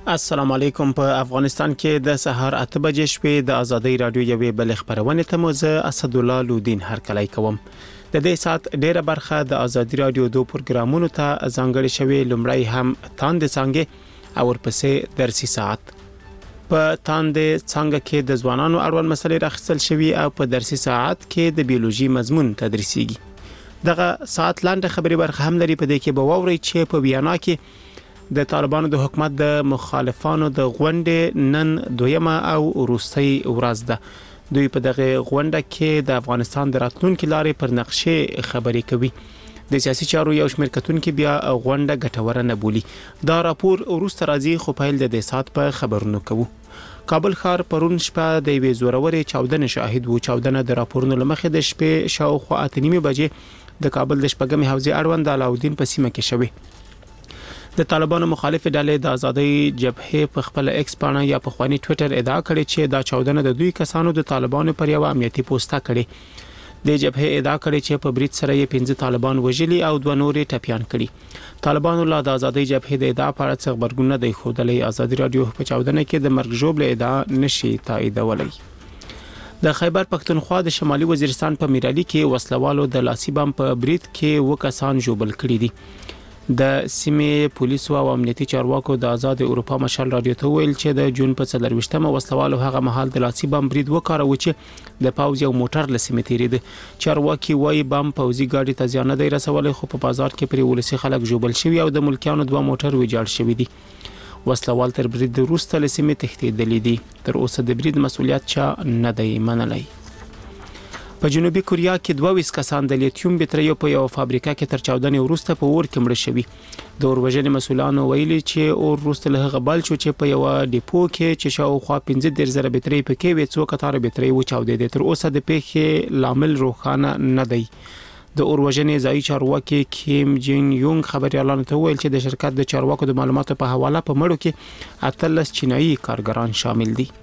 السلام علیکم. په افغانستان کې د سهار 8 بجې شپې د ازادي رادیو یوې بل خبرونه ته موزه اسد الله لودین هرکلی کوم. د دې سات ډیره برخه د ازادي رادیو دوه پروګرامونو ته ځانګړې شوې. لومړی هم تاند څنګه او ورپسې درسي ساعت. په تاند څنګه کې د ځوانانو اړوند مسلې راخصل شوي او په درسي ساعت کې د بیولوژي مضمون تدریسيږي. دغه ساعت لاندې خبري برخه هم لري. په دې کې به ووري چې په ویانا کې د طالبانو د حکومت د مخالفانو د غونډې نن دویمه او وروستۍ ورځ ده. دوی په دغه غونډه کې د افغانستان د راتلونکو لارې پر نقشې خبرې کوي. د سیاسي چارو یو شمېر کتونکو بیا غونډه ګټوره نه بولي. دا راپور وروسته راځي خو په د سات په خبرونو کوو. کابل ښار پرون شپه د یوې زورورې چاودنې شاهد وو. چاودنه د راپورونو لمخې د شپې شاوخوا 8:30 بجې د کابل د شپږمې حوزې اړوند د علاودین په سیمه کې شوه. د طالبانو مخالف ډلې د آزادۍ جبهې په خپل ایکس پاڼه یا په خواني ټوئیټر ادعا کړې چې دا چاودنه د دوی کسانو د طالبانو پر یو امنیتي پوسټه کړې. د جبهې ادعا کړې چې په بریټ سره یې 15 طالبان وژلي او 2 نورې ټپيان کړي. طالبانو لا د آزادۍ جبهې د ادعا په اړه څه خبرګون نه دی ښودلی. آزادي رادیو په چاودنه کې د مرګ ژوبل ادعا نشي تاییدولی. د خیبر پښتونخوا د شمالي وزیرستان په میرالي کې وسلوالو د لاسي بم په بریټ کې وکسان ژوبل کړي دي. د سیمې پولیسو او امنیتي چارواکو د آزاد اروپا مشال رادیو ته ویل چې د جون په 24مه وسلوالو هغه مهال د لاسي بم برید وکړو چې د پاوز یو موټر لسمه تیریده. چارواکي وایي بم پوزي ګاډي ته زیان نه رسولي خو په بازار کې پرې ولسی خلک جوبل شوی او د ملکیانو 2 موټر ویجاړ شوی دي. وسلوال تر برید وروسته لسمه تښتیدلې دي. تر اوسه د برید مسولیت چا نه دی منلی. په جنوبي کوریا کې 22 کسان د لیتیوم بټریو په یو فابریکه کې تر چاودنې وروسته په اور کې مړه شوي. د اوروژنې مسولانو ویلي چې اور وروسته له هغه بل چې په یو ډیپو کې چې شاوخوا 15,000 بټري پکې وي څو کتار بټري و چاودېدې. تر اوسه د پیښې لامل روښانه نه دی. د اوروژنې ځای چارواکي کیم جین یونګ خبريالانو ته ویل چې د شرکت د چارواکو د معلوماتو په حواله په مړو کې 18 چینایي کارګران شامل دي.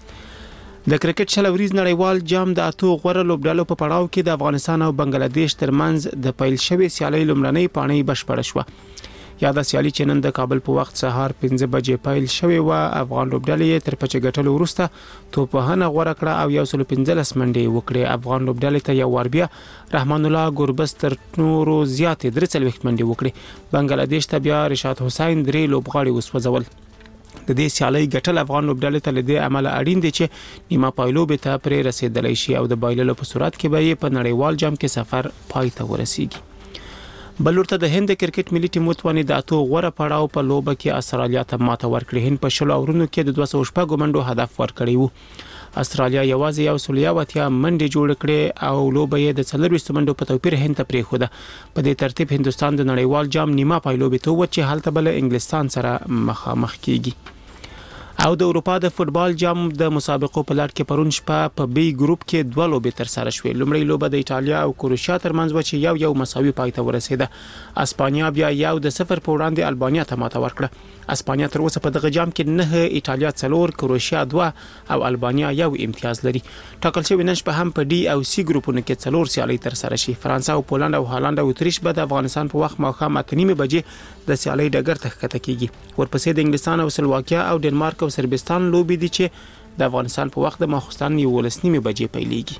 د کرکټ شلوريز نړیوال جام د اتو غوړه لوبډالو په پړاو کې د افغانستان او بنگلاديش ترمنځ د پیل شوی سیالي لومړنۍ پاڼې بشپړه شوه. یا د سیالي چې نن د کابل په وخت سهار 5 بجې پیل شوی و. افغان لوبډلې تر پچ ګټلو وروسته توپهنه غوړه کړه او 115 منډې وکړې. افغان لوبډلې ته یو ور بیا رحمان الله ګوربز تر نورو زیات 3 منډې وکړې. بنگلاديش ته بیا رشاد حسین 3 لوبغاړي وسوځول. د دې سیالي ګټل افغان لوبډلې ته لدې عمل اړین دي چې نیمه پایلوب ته پرې رسیدلی شي او د بایللو په صورت کې به په نړیوال جام کې سفر پای ته ورسیږي. بلورته د هند کرکټ ملي ټیم وتواني د اتو غوړه پړاو په لوبه کې استرالیا ته ماته ورکړه. هند په 16 اورونو کې د 206 منډو هدف ورکړی وو. استرالیا یوازې 130 منډې جوړ کړې او لوبه یې د 40 منډو په توپیر هند ته پریښوده. په دې ترتیب هندستان د نړیوال جام نیمه پایلوب ته و چې هلته بل انګلستان سره مخامخ کیږي. او د اروپا د فوتبال جام د مسابقو په لړ کې پرون شپه په بي ګروپ کې 2 لوبې تر سره شوې. لومړی لوبه د ایتالیا او کروشیا ترمنځ و چې یو مساوي پای ته ورسېده. اسپانیا بیا 1-0 په وړاندې البانیا ته ماته ورکړه. اسپانیا تر اوسه په دغه جام کې 9 ایتالیا 4 کروشیا 2 او البانیا 1 امتیاز لري. ټاکل شوی نن شپه هم په ډي او سي ګروپونو کې 4 سیالي تر سره شي. فرانسه او پولند او هالند او اتریش به د افغانستان په وخت ماخام 8:30 بجې د سیالي ډګر ته ښکته کیږي. ورپسې د انګلستان او سلواکیا او ډنمارک او سربستان لوبې دي چې د افغانستان په وخت د ماخوستان 11:30 بجې پیلېږي.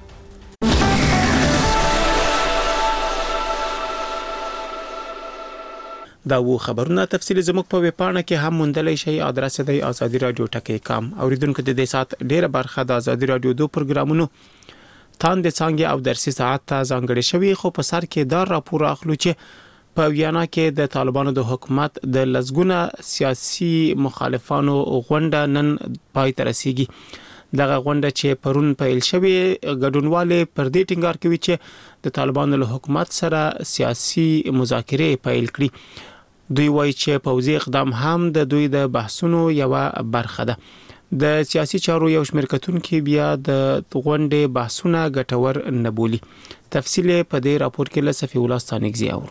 دا و خبرونه تفصیل زموږ په ویبپاڼه کې هم موندلی شئ. ادرس دی ازادي رادیو ټکی.com. اوریدونکو د دې سات ډیره برخه د ازادي رادیو دوه پروګرامونو تاند څنګه او درسي ساعت ته ځانګړي شوی. خو په سر کې دا راپور اخلو چې په ویانا کې د طالبانو د حکومت د لزګونه سیاسي مخالفانو غونډه نن پای ته رسیږي. دغه غونډه چې پرون پیل شوی ګډونوالې پر دې ټینګار کوي چې د طالبانو له حکومت سره سیاسي مذاکرې پیل کړي. دوی وایي چې پوځي اقدام هم د دوی د بحثونو یو برخه ده. د سیاسي چارو یو شمېر کتونکو بیا د غونډې بحثونه ګټور نه بولي. تفصیل په دې راپور کې له صفي الله ستانګزي اورو.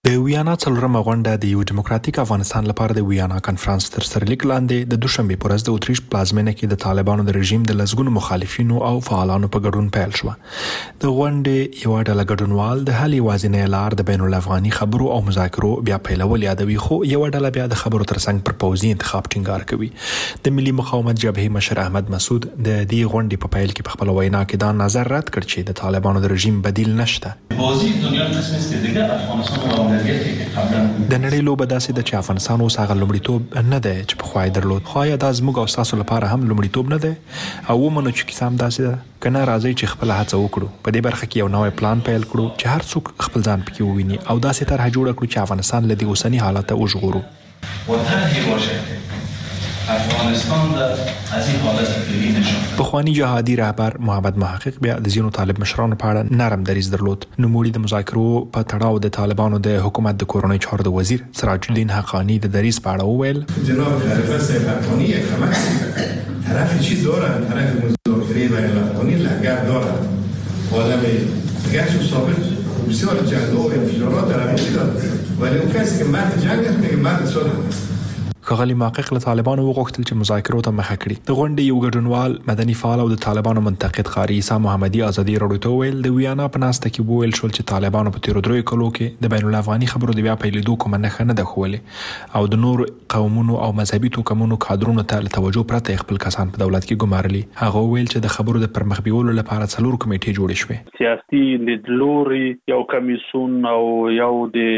د ویانا څلورمه غونډه د یو دیموکراتیک افغانستان لپاره د ویانا کانفرنس تر سرلیک لاندې د دوشنبه پر ورځ د اتریش پلازمینه کې د طالبانو د رژیم د لسګونو مخالفینو او فعالانو په ګډون پیل شو. د غونډې یو ډله ګډونوال د حل یوازینۍ لار د بین الافغاني خبرو او مذاکرو بیا پیلول یادوي، خو یو ډله بیا د خبرو ترڅنګ پر پوځي انتخاب ټینګار کوي. د ملي مقاومت جبهې مشر احمد مسعود د دې غونډې په پیل کې په خپل وینا کې دا نظر رد کړ چې د طالبانو د رژیم بدیل نشته. بازی دنیا قسمت دیگه افغانستان و اولویتی که قبلا د نړۍ لوبه داسې ده چې افغانستان اوس هغه لومړیتوب نه دی چې پخوا یې درلود. خو آیا دا زموږ او ستاسو لپاره هم لومړیتوب نه دی؟ او ومنو چې کیسه هم داسې ده، که نه راځئ چې خپله هڅه وکړو، په دې برخه کې یو نوی پلان پیل کړو چې هر څوک خپل ځان پکې وویني او داسې طرحه جوړه کړو چې افغانستان له دې اوسني حالته وژغورو. و طرحی باشه افغانستان از این حالت فعلی نشان. پخوانی جهادي رهبر محمد محقق بیا د ځینو طالب مشرانو په اړه نرم دریځ درلود. نوموړي د مذاکرو په تړاو د طالبانو د حکومت د کورنۍ چارو د وزیر سراج الدین حقانی د دریځ په اړه وویل: جناب خلیفه صاحب حقانی کمک طرف چی دارن، طرف مذاکره بین الافغانی لنگر دارن، آدم گشت و ثابت بسیار جنگ و انفجارات در همین داد، ولی اون کسی که مرد جنگ است میگه مرد صلح. ښاغلي محقق له طالبانو وغوښتل چې مذاکرو ته مخه کړي. د غونډې یو ګډونوال مدني فعال او د طالبانو منتقد قاري عیسی محمدي ازادي راډیو ته وویل: د ویانا په ناسته کې وویل شول چې طالبانو په تیرو دریو کلو کې د بین الافغاني خبرو د بیا پیلېدو کومه نښه نه ده ښولې او د نورو قومونو او مذهبي توکمونو کادرونو ته له توجه پرته خپل کسان په دولت کې ګمارلي. هغه وویل چې د خبرو د پرمخ بیولو لپاره 4 کمیټې جوړې شوې. سیاسي لیدلوري یو کمیسون او یو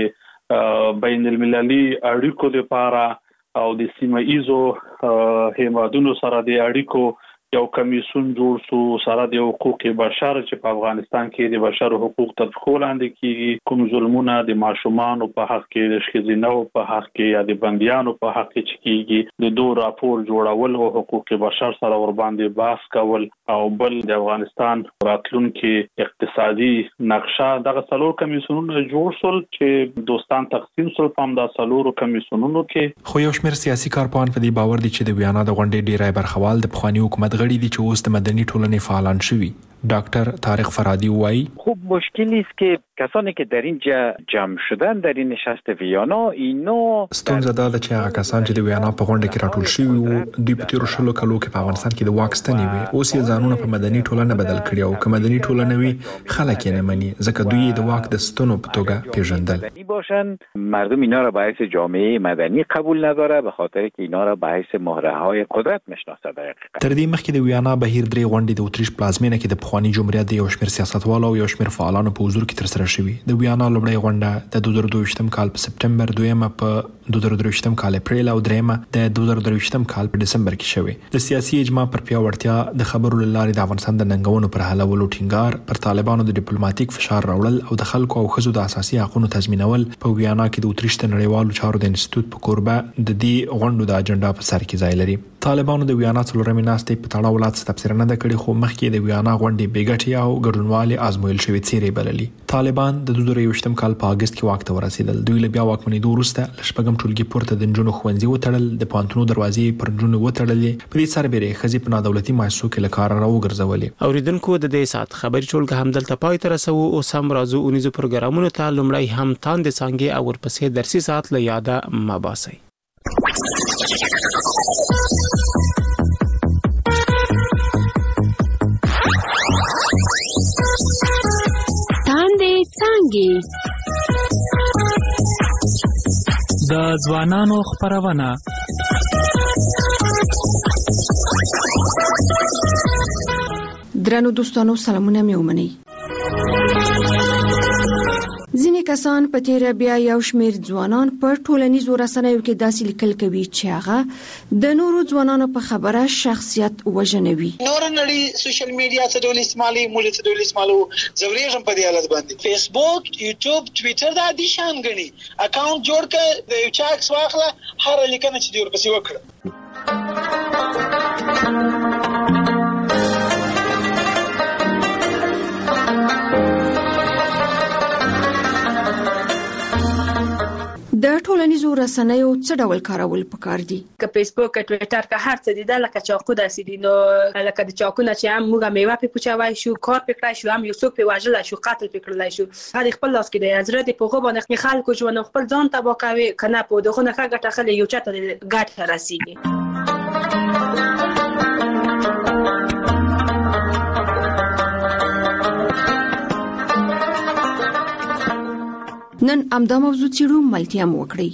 د بین المللي اړیکو لپاره او د سیمه ایزو هیوادونو سره د اړیکو یو کمیسون جوړ شو سره د حقوق بشر چې په افغانستان کې د بشر حقوق تطبیق لاندې کیږي. کوم ظلمونه د ماشومان په حق کې، د ښځینو په حق کې یا د بندیانو په حق کې کیږي، د دوه راپور جوړول او حقوق بشر سره ور باندې بحث کول، او بل د افغانستان راتلونکي اقتصادي نقشه. دغه 4 کمیسونونه جوړ شول چې دوستان تقسیم شول په دا 4 کمیسونونو کې. خو یو شمېر سیاسي کارپوهان په دې باور دي چې د ویانا د غونډې ډیری برخوال د پخوانی حکومت غړي دي چې اوس د مدني ټولنې فعالان شوي. دکتر طارق فرادی وایي: خب مشکلی است که کسانی که در اینجا جمع شدن در این نشست ویانا اینا ستونزه دا ده چې هغه کسان چې د ویانا په غونډه کې راټول شوي وو دوی په تیرو 20 کلو کې په افغانستان کې د واک ستنې وي. اوس یې ځانونه په مدني ټولنه بدل کړي او که مدني ټولنه وي خلک یې نه مني ځکه دوی د واک د ستنو په توګه پیژندل. باشن مردم اینا را به حیث جامعه مدنی قبول نداره به خاطر که اینا را به حیث مهره‌های قدرت میشناسه. در حقیقت تر دې مخکې د ویانا بهیر 3 غونډې د اتریش پلازمینه کې د پخوانی جمهوریت د یو شمېر سیاستوالو او یو شمېر فعالانو په حضور کې ترسره شوې. د ویانا لومړۍ غونډه د 2022 کال په سپټمبر، دویمه په 2023 کال اپریل او دریمه د 2023 کال په دسمبر کې شوې. د سیاسي اجماع پر پیاوړتیا، د خبرو لارې د افغانستان د ننګونو پر حلولو ټینګار، پر طالبانو د ډیپلوماټیک فشار راوړل او د خلکو او ښځو د اساسي حقوقو تضمینول په ویانا کې د اتریش د نړیوالو چارو د انسټیټیوټ په کوربه د دې غونډو د اجنډا په سر کې ځای لري. طالبانو د ویانا څلورمې ناستې په تړاو لا څه تفسیر نه ده کړې، خو مخکې د ویانا غونډې بې ګټې او ګډونوالې ازمویل شوې څیرې بللي. طالبان د 2023 کال په اگست کې واک ته ورسېدل. دوی له بیا واکمنېدو وروسته له شپږم ټولګي پورته د نجونو ښوونځي وتړل، د پوهنتونونو دروازې پر نجونو وتړلې، په دې سربېره ښځې په نادولتي مؤسسو کې له کاره راوګرځولې. اوریدونکو د دې سات خبري ټولګه هم دلته پای ته رسو. اوس هم راځو اونیزو پروګرامونو ته. لومړی هم تاند څنګه او ورپسې درسي سات له یاده مباسي. د ځوانانو خبرونه درنو دوستانو سلامونه مې ومنئ. ځینې کسان په تیر بیا یو شمېر ځوانان په ټولنیزو رسنیو کې داسې لیکل کوي چې هغه د نورو ځوانانو په خبره شخصیت وژنوي. نور نړۍ سوشل میډیا څه ډول استعمالي، موږ څه ډول استعمالو، زوريږم په دې حالت باندې. فیسبوک، یوټیوب، ټوئیټر دا دي شان غني. اکاونټ جوړ کړه، د یو چا عکس واخله، هر لیکنه چې دی ورپسې وکړه. د د ټولنیزو رسنیو څه ډول کارول پکار دي؟ که فیسبوک که ټویټر که هر څه دي دا لکه چاقو داسې دي، نو لکه د چاقونه چې هم موږ میوه پې پوچوای شو، کار پې کړای شو، هم یو څوک پې وژلی شو، قتل پې کړلی شو، هغه خپل لاس کې دی. زړه دې په هغو باندې خلکو ژوند خپل ځان تباه کوي که نه په دغو نه ښه ګټه اخلي یو چا ته ګټه رسېږي. نن همدا موضوع څېړو، ملتیا مو وکړئ.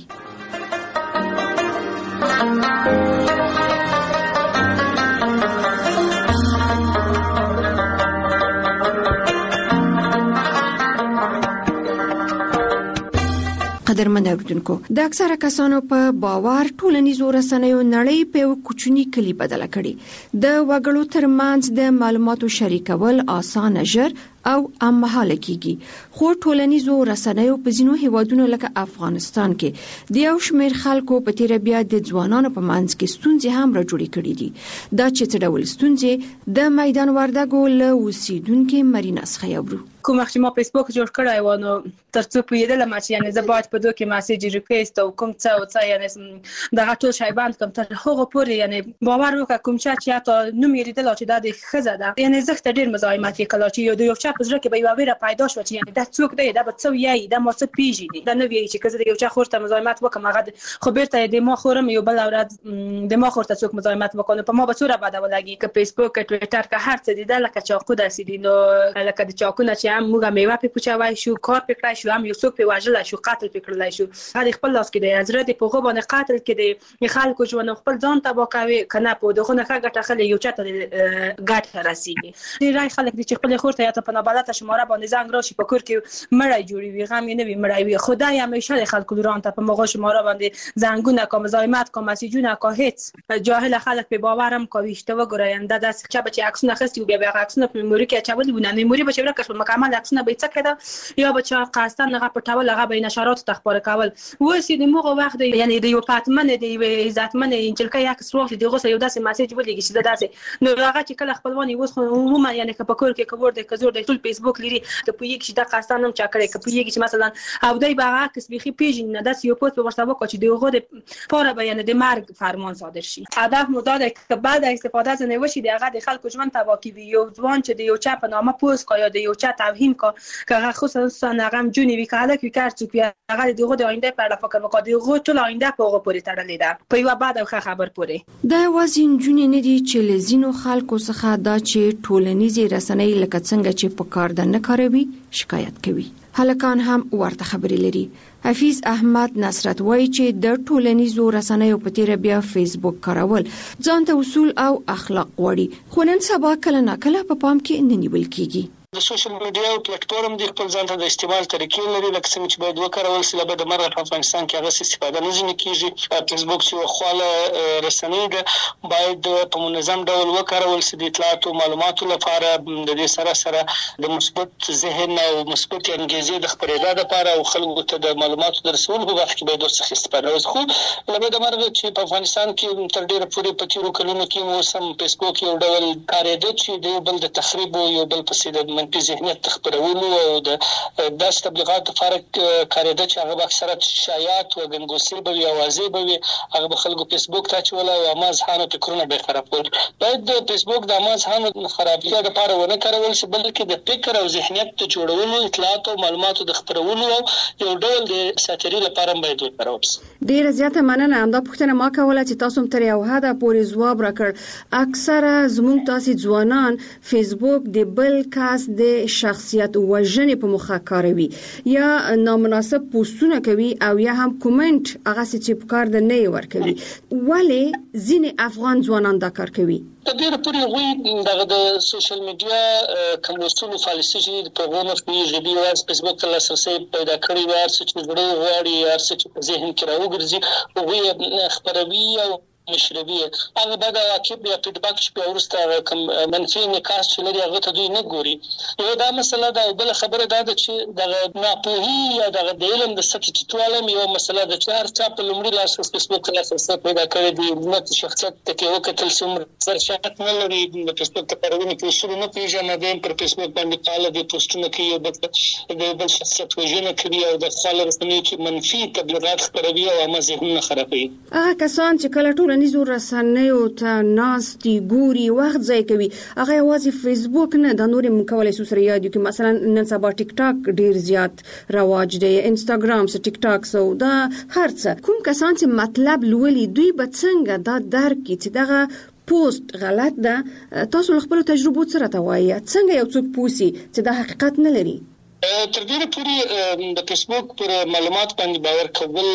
قدرمن اوریدونکو، د اکثره کسانو په باور ټولنیزو رسنیو نړۍ په یو کوچني کلی بدله کړي. د وګړو ترمنځ د معلوماتو شریکول آسانه، ژر او امهاله کیږي. خو ټولنیزو رسنیو په ځینو هیوادونو لکه افغانستان کې د یو شمېر خلکو په تیر بیا د ځوانانو په منځ کې ستونزې هم راجوړې کړې دي. دا چې څه ډول ستونزې د میدان وردګو له اوسیدونکو مرینا څخه اورو. کوم وخت چې ما فیسبوک جوړ کړی و نو ترڅو پوهېدلم چې یعنې زه باید په دوی کې مسیج ریکویسټ او کوم څه او څه یعنې دغه ټول شی بند کړم تر هغو پورې یعنې باور وکړه کوم چا چې حتی نوم یې لیدلی چې دا د ښځه ده یعنې زه ته ډېر مزاحمت یې کړی چې د یو چا په زړه کې به یوه ویره پیدا شوه چې یعنې دا څوک دی، دا به څه وایي، دا ما څه پېژني، دا نه وایي چې که زه د یو چا خور ته مزاحمت وکړم هغه خو بېرته یې د ما خورم یو بله ورځ د ما خور ته څوک مزاحمت وکړي نو په ما به څومره بده ولګي. که فیسبوک که ټویټر که هر څه دي دا لکه چاقو داسې دي، نو لکه د چاقونه چې هم موږ میوه پې پوچوای شو، کار پې کړای شو، هم یو څوک پې وژلی شو، قتل پې کړلی شو، هغه خپل لاس کې دی. زړه دې په هغو باندې قتل کې دی، خلکو ژوند خپل ځان تباه کوي که نه په دغو نه ښه ګټه اخلي یو چا ته ګټه رسېږي. ډېری خلک دي چې خپلې خور ته یا ته په نابلده شماره باندې زنګ راشي په کور کې مړی جوړوي، غم یې نه وي مړی وي. خو دا یې همیشه د خلکو دوران ته په مغو شماره باندې زنګونه کا، مزاحمت کا، مسیجونه کا، هیڅ جاهل خلک په باور هم کوي. اشته وګورئ دا داسې چا به چې عکسونه اخیستي وو بیا به هغه عکسونه په میموري کې اچولي وو، نه میموري به چې ورکه شول مکمل عکسونه به یې څه کېده یا به چا قصدن هغه پټول، هغه به یې نشراتو ته خپاره کول. اوس یې د همغه وخت دی یعنې د یو پاتمنې د یوې عزتمنې نجلکۍ عکس واخلي د هغو سره یو داسې مسیج ولېږي چې زه داسې نو هغه چې کله خپلوان یې اوس خو عموما یعنې که په کور کې که ور دی که زور دی ټول فیسبوک لري ته پوهېږي چې دا قصدن هم چا کړی، که پوهېږي چې مثلا او دی به هغه عکس بیخي پېژني نه داسې یو پوسټ به ورته وکړه چې د هغو دپاره به یعنې د مرګ فرمان صادر شي. هدف مو دا دی که بعد استفاده ځینې وشي د هغه د خلکو ژوند تباه کوي. یو ځوان چې د یو چا په نامه پوسټ کا یا د یو چا توهین کا که هغه خصوصا هغه هم جونې وي که هلک وي که هر څوک وي هغه د هغو د آینده په اړه فکر وکړه، د هغو ټول آینده په هغو پورې تړلې ده په یوه بد او ښه خبر پورې. دا یوازې نجونې نه دي چې له ځینو خلکو څخه دا چې ټولنیزې رسنۍ لکه څنګه چې په کار ده نه کاروي شکایت کوي. هلکان هم ورته خبرې لري. حفیظ احمد نصرت وایي چې د ټولنیزو رسنیو په تیر بیا فیسبوک کارول ځان ته اصول او اخلاق غواړي، خو نن سبا کله ناکله په پام کې نه نیول کیږي. د سوشل میډیا او پلیټفارم د خپل ځان ته د استعمال طریقې لري لکه څنګه چې باید وکارول شي. لکه د مرغ په افغانستان کې هغه استفاده نه ځنې کیږي. فیسبوک چې خواله رسنۍ ده باید په منظم ډول وکارول شي د اطلاعات او معلوماتو لپاره، د دې سره سره د مثبت ذهن او مثبت انګیزې د خپرېدا لپاره او خلکو ته د معلوماتو د رسولو په وخت کې باید ورڅخه استفاده وشي. خو لکه د مرغ چې په افغانستان کې تر ډېره پورې په تېرو کلونو کې مو سم فیسبوک یو ډول کارېده چې د یو بل د تخریب او یو بل پسې د منفي ذهنیت خپرولو او د داسې تبلیغاتو لپاره کارېده چې هغه به اکثره شایعات او ګنګوسې به وي، اوازې به وي، هغه به خلکو فیسبوک ته اچول او عامه ذهنو فکرونه به یې خرابول. باید د فیسبوک د عامه ذهنو خرابتیا لپاره ونه کارول شي بلکې د فکر او ذهنیت د جوړولو، اطلاعات او معلوماتو د خپرولو او یو ډول د ساتیري لپاره باید وکارول شي. ډیره زیاته مننه. همدا پوښتنه ما کوله چې تاسو هم تر یو حده پورې ځواب راکړ. اکثره زموږ تاسې ځوانان فیسبوک د بل کس د شخصیت وژنې په مخه کاروي یا نامناسب پوسټونه کوي او یا هم کومنټ هغه چې په کار د نه ورکوي. ولې ځینې افغان ځوانان دا کار کوي؟ د ډېر پورې غوي دغه د سوشل میډیا کوم اصول پالیسي چې په غوونه پیږي دی واس فیسبوک ته لاسرسي پیدا کړی و هر څه چې غواړي هر څه چې ذهن کې راوګرځي غوي خبروي او مشربي هغه بعد عقب یا فیډباک چې ورسته کوم منفي نکاس چې لري هغه ته دوی نه ګوري. یو دا مسله ده. بل خبره دا ده چې د ناپوهي یا د علم د سطحې ټیټوالی یو مسله ده چې هر چا په لومړي لاس فیسبوک لاسرسی پیدا کړی دی. نو شخصیت ته کې وکتل څومره سرشات نه لري د فیسبوک ته پرونه کې اصول نه پیژني د پر فیسبوک باندې فعال دي پوسټونه کوي د بل شخصیت وژنه کوي او د خپل رسنۍ چې منفي تبلیغات خپروي او هم ذهنونه خرابوي. هغه کسان چې کله ټولنیزو رسنیو ته ناستي ګوري وخت ضایع کوي هغه یوازې فیسبوک نه د نورو مکولای سره یاد کې مثلا نن سبا ټیک ټاک ډیر زیات رواج دی انستګرام سره ټیک ټاک سو دا هرڅه کوم کسان چې مطلب لولي دوی به څنګه دا درک کړي چې دغه پوسټ غلط ده. تاسو خپل تجربه سره توایي څنګه یو څوک پوسی چې دا حقیقت نه لري. تر دې پورې د فیسبوک پر معلومات باندې باور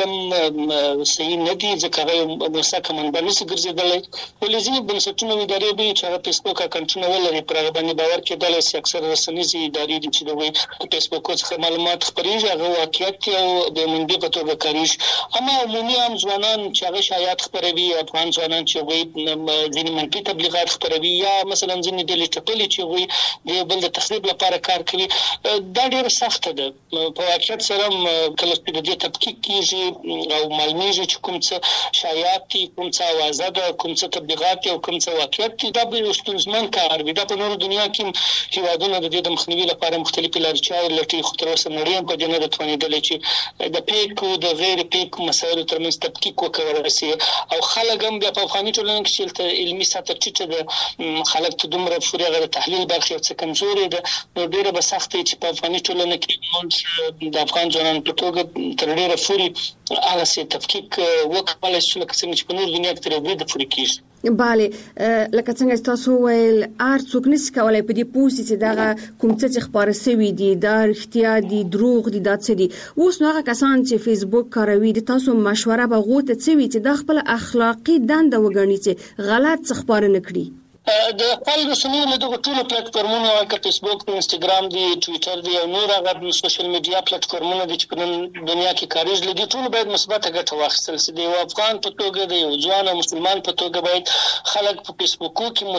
کول صحیح نه دي ځکه هغه مسکه منبع نشي ګرځیدلی. ولې ځینې بنسټونه ادارې به چې هغه فیسبوک اکاونټونه ولري پر هغه باندې باور کېدلی شي. اکثر رسنیزي ادارې دي چې د فیسبوک څخه معلومات خپرېږي هغه واقعیت او د منبع په توګه کاریږي. اما عمومي عام ځوانان چې هغه شایعات خپروي افغان ځوانان چې هغوی ځینې منفي تبلیغات خپروي یا مثلا ځینې ډلې ټپلې چې هغوی د بل د تخریب لپاره کار کوي دا ډېر سخت ده. په واقعیت سره کله چې د دې تحقیق کیږي او معلومیږي چې کوم څه شایعات دي کوم څه اوازه ده کوم څه تبلیغات او کوم څه واقعیت دي دا به ستونزمن کار وي. دا په نورو دنیا کې هیوادونه د دې د مخنیوي لپاره مختلفې لارې چارې لټوي خو تر اوسه نړۍ په دې نه ده توانېدلې چې د پیک او د غیر پیک مسایلو ترمنځ تحقیق وکړي شي او خلک هم په افغاني ټولنه کې چې علمي سطح ټیټه ده خلک ته دومره پورې غیر تحلیل برخه څه کمزوري ده نو ډیره به سخت چې په افغاني ټولنه کې د افغان ځوانانو په توګه تر ډیره پورې هغه څه تفکیک وکولای شي لکه څنګه چې په نور دنیا کې تر ډیره پورې کیږي. bale لکه څنګه تاسو ویل څوک نشي کولای په دې پوسټ چې دا کوم څه خبره سوي دي دا اړتیا دي دروغ دي دا څه دي. اوس نو هغه کسان چې فیسبوک کاروي د تاسو مشوره به غوته څوي چې د خپل اخلاقی دنده وګڼي چې غلط څه خبره نه کړي. د خپل رسنیو له دغه ټولو پلیټفارمونو لکه فیسبوک انستګرام دی ټوئیټر دی او نور هغه سوشل میډیا پلیټفارمونه دي چې په دنیا کې کاریږي لدی ټول باید مثبت ګټه واخیستل شي. د افغان په توګه د یو ځوان او مسلمان په توګه باید خلک په فیسبوک کې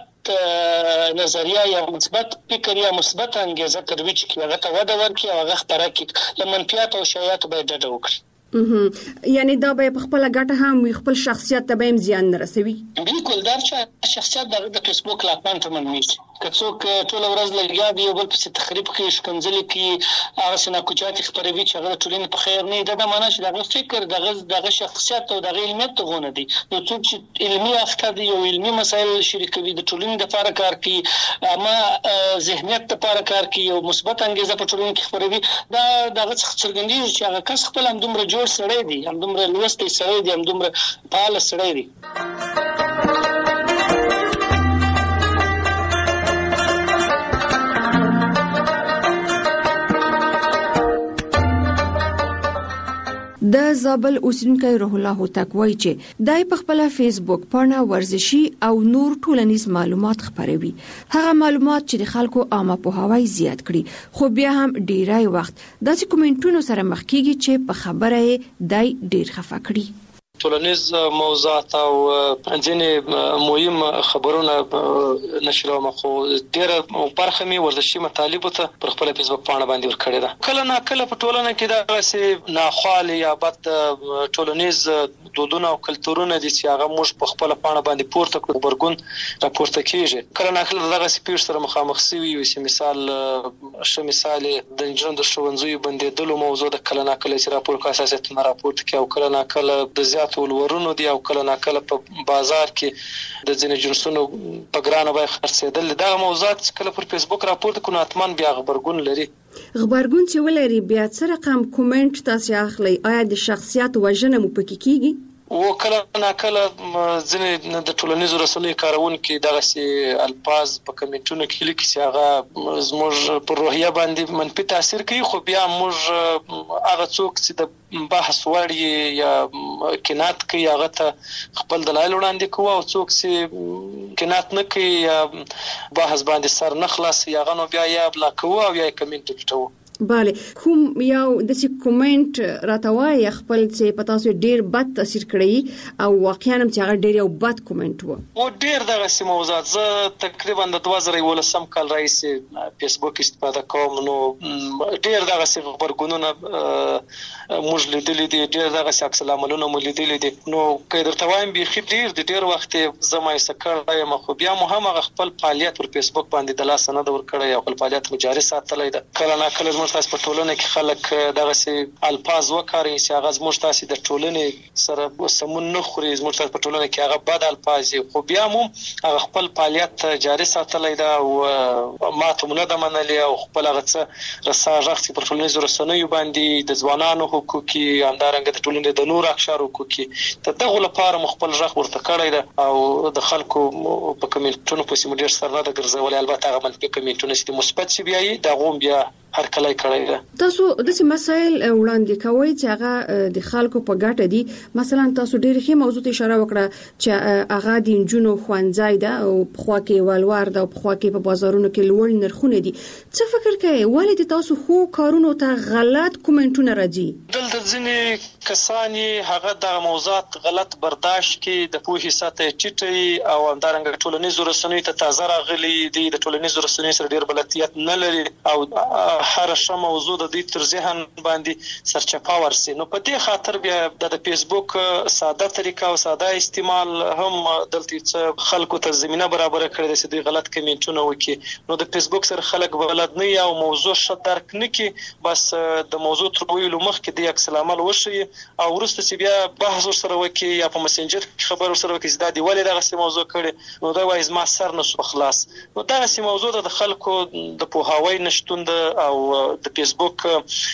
مثبت نظریه یا مثبت فکر یا مثبت انګیزه ترویج کړي هغه ته وده ورکړي او هغه خبره کړي له منفیات او شایعات باید ډډه وکړي. یعنی دا به خپل ګټه هم خپل شخصیت ته به زیان نه رسوي. بالکل دا چې شخصیت د فیسبوک لاپان ته منوي که څوک ټول ورځ لګیا دی یو بل په تخریب کې شکنځل کې هغه سنا کوچات خبروي چې هغه ټولنې په خیر نه دا معنی چې دغه فکر دغه شخصیت او دغه علمیت ته غونه دي. نو څوک چې علمي اخته دی او علمي مسایل شریکوي د ټولنې لپاره کار کوي اما ذهنیت لپاره کار کوي او مثبت انګیزه په ټولنې کې خبروي دا دغه څرګندېږي چې هغه کس خپل هم دومره جوړ سړی دی هم دومره لوستی سړی دی هم دومره فعال سړی دی. د زابل اوسیدونکو روح الله هوتک وایي چې دای په خپل فیسبوک پاڼه ورزشي او نور ټولنیز معلومات خپروي. هغه معلومات چې د خلکو عامه پوهاوی زیات کړي خو بیا هم ډیرای وخت داسې کومنټونو سره مخ کیږي چې په خبره یې دای ډیر خفه کړي. ټولنیز موضوعات او ځینې مهم خبرونه نشروم خو ډېره برخه می ورزشي مطالب ته پر خپل فیسبوک پاڼه باندې ورکړې ده. کله نه کله په ټولنه کې دا سه ناخوالي یا بد ټولنیز دودونه او کلتورونه دي چې هغه موږ په خپل پاڼه باندې پورته کړو برګون راپورته کیږي. کله نه کله دغه سپیډ سره مخامخ سوي وي چې مثال د انجن د شونځوي بندیدلو موضوع د کله نه کله چې راپور کا اساسات نه راپورته کوي او کله نه کله د زیات ولورونو دی او کله نه کله په بازار کې د ځینې جنسونو په ګرانه به خرڅېدل. دا موضوعات کله پر فیسبوک راپورته کوي اتمان بیا خبرګون لري. خبرګون چې ولري بیا څه رقم کومنټ تاسو اخلي آیا د شخصیت وژنه مو پکې کیږي؟ و کله نه کله ځینې د ټولنیزو رسنیو کارونکي دغه سي الفاظ په کمنټونو کې لیکي چې هغه زموږ پر روحیه باندې منفي تاثیر کوي خو بیا موږ هغه څوک چې د بحث وړي یا کنات کوي هغه ته خپل دلایل وړاندې کوي او څوک چې کنات نه کوي یا بحث باندې سر نه خلاص یا غنو بیا یا بلا کوي او یا کمنټ ټټو. bale کوم یو د سی کومنټ راتوای خپل چې پتا سو ډیر بد تاثیر کړی او واقعا هم چې هغه ډیر یو بد کومنټ وو او ډیر دغه موضوعات زه تقریبا د 2018 کال رئیس فیسبوک استفاده کوم نو ډیر دغه خبرګونونه موږ لیدلې دي ډیر دغه عکس العملونه موږ لیدلې دي نو که درته وایم به ډیر وخت زما یې سکړای ما خو بیا مو هم خپل فعالیت پر فیسبوک باندې د لاس نه ور کړی او خپل فعالیت جاري ساتلای ده کله نه کله زموږ تاسو په ټولنه کې خلک دغه سي الفاظ وکړي چې هغه زموږ تاسو د ټولنې سره سمون نه خوري زموږ تاسو په ټولنه کې هغه بد الفاظ خو بیا مو هغه خپل فعالیت جاري ساتلای ده او ما ته نه د منلي او خپل هغه څه رساژ پر ټولنیزو رسنیو باندې د ځوانانو حقوقي همدارنګه د ټولنې د نور اقشار حقوقي ته دغه لپاره خپل ژغ ورته کړی ده او د خلکو په کمنټونو په سیمه ډیر سره د ګرځول البته هغه منفي کمنټونه چې مثبت شي بیا د غوم بیا هر کله کړی ده تاسو د څه مسایل وړاندې کوي چې هغه د خلکو په ګټه دي مثلا تاسو ډیر ښه موضوع ته اشاره وکړه چې هغه د انجونو خوانځای ده او په خوا کې ولور ده او په خوا کې په بازارونو کې لوړ نرخونه دي څه فکر کوي ولې تاسو خو کارونو ته غلط کومنټونه راځي دلته ځینې کسان هغه د موضوعات غلط برداشت کې د پوهې ساته چټي او همدارنګه ټولنیزو رسنیو ته تازه راغلي دي د ټولنیزو رسنیو سره ډیر بلدیت نه لري او هر شی موضوع د دې تر ذهن باندې سرچپا ورسي نو په دې خاطر بیا د فیسبوک ساده طریقه او ساده استعمال هم دلته خلکو ته زمينه برابر کړی چې دوی غلط کمنټونه وکړي نو د فیسبوک سره خلک بلد نه یا موضوع ښه درک نه کی بس د موضوع تر ویلو مخکې د عکس العمل وشي او ورسته چې بیا بحث سره وکړي یا په مسنجر خبر سره وکړي چې دا دی ولې دغه موضوع کړي نو دا وایي ما سر نه سو خلاص نو دا موضوع د خلکو د پوهاوی نشټون او د فیسبوک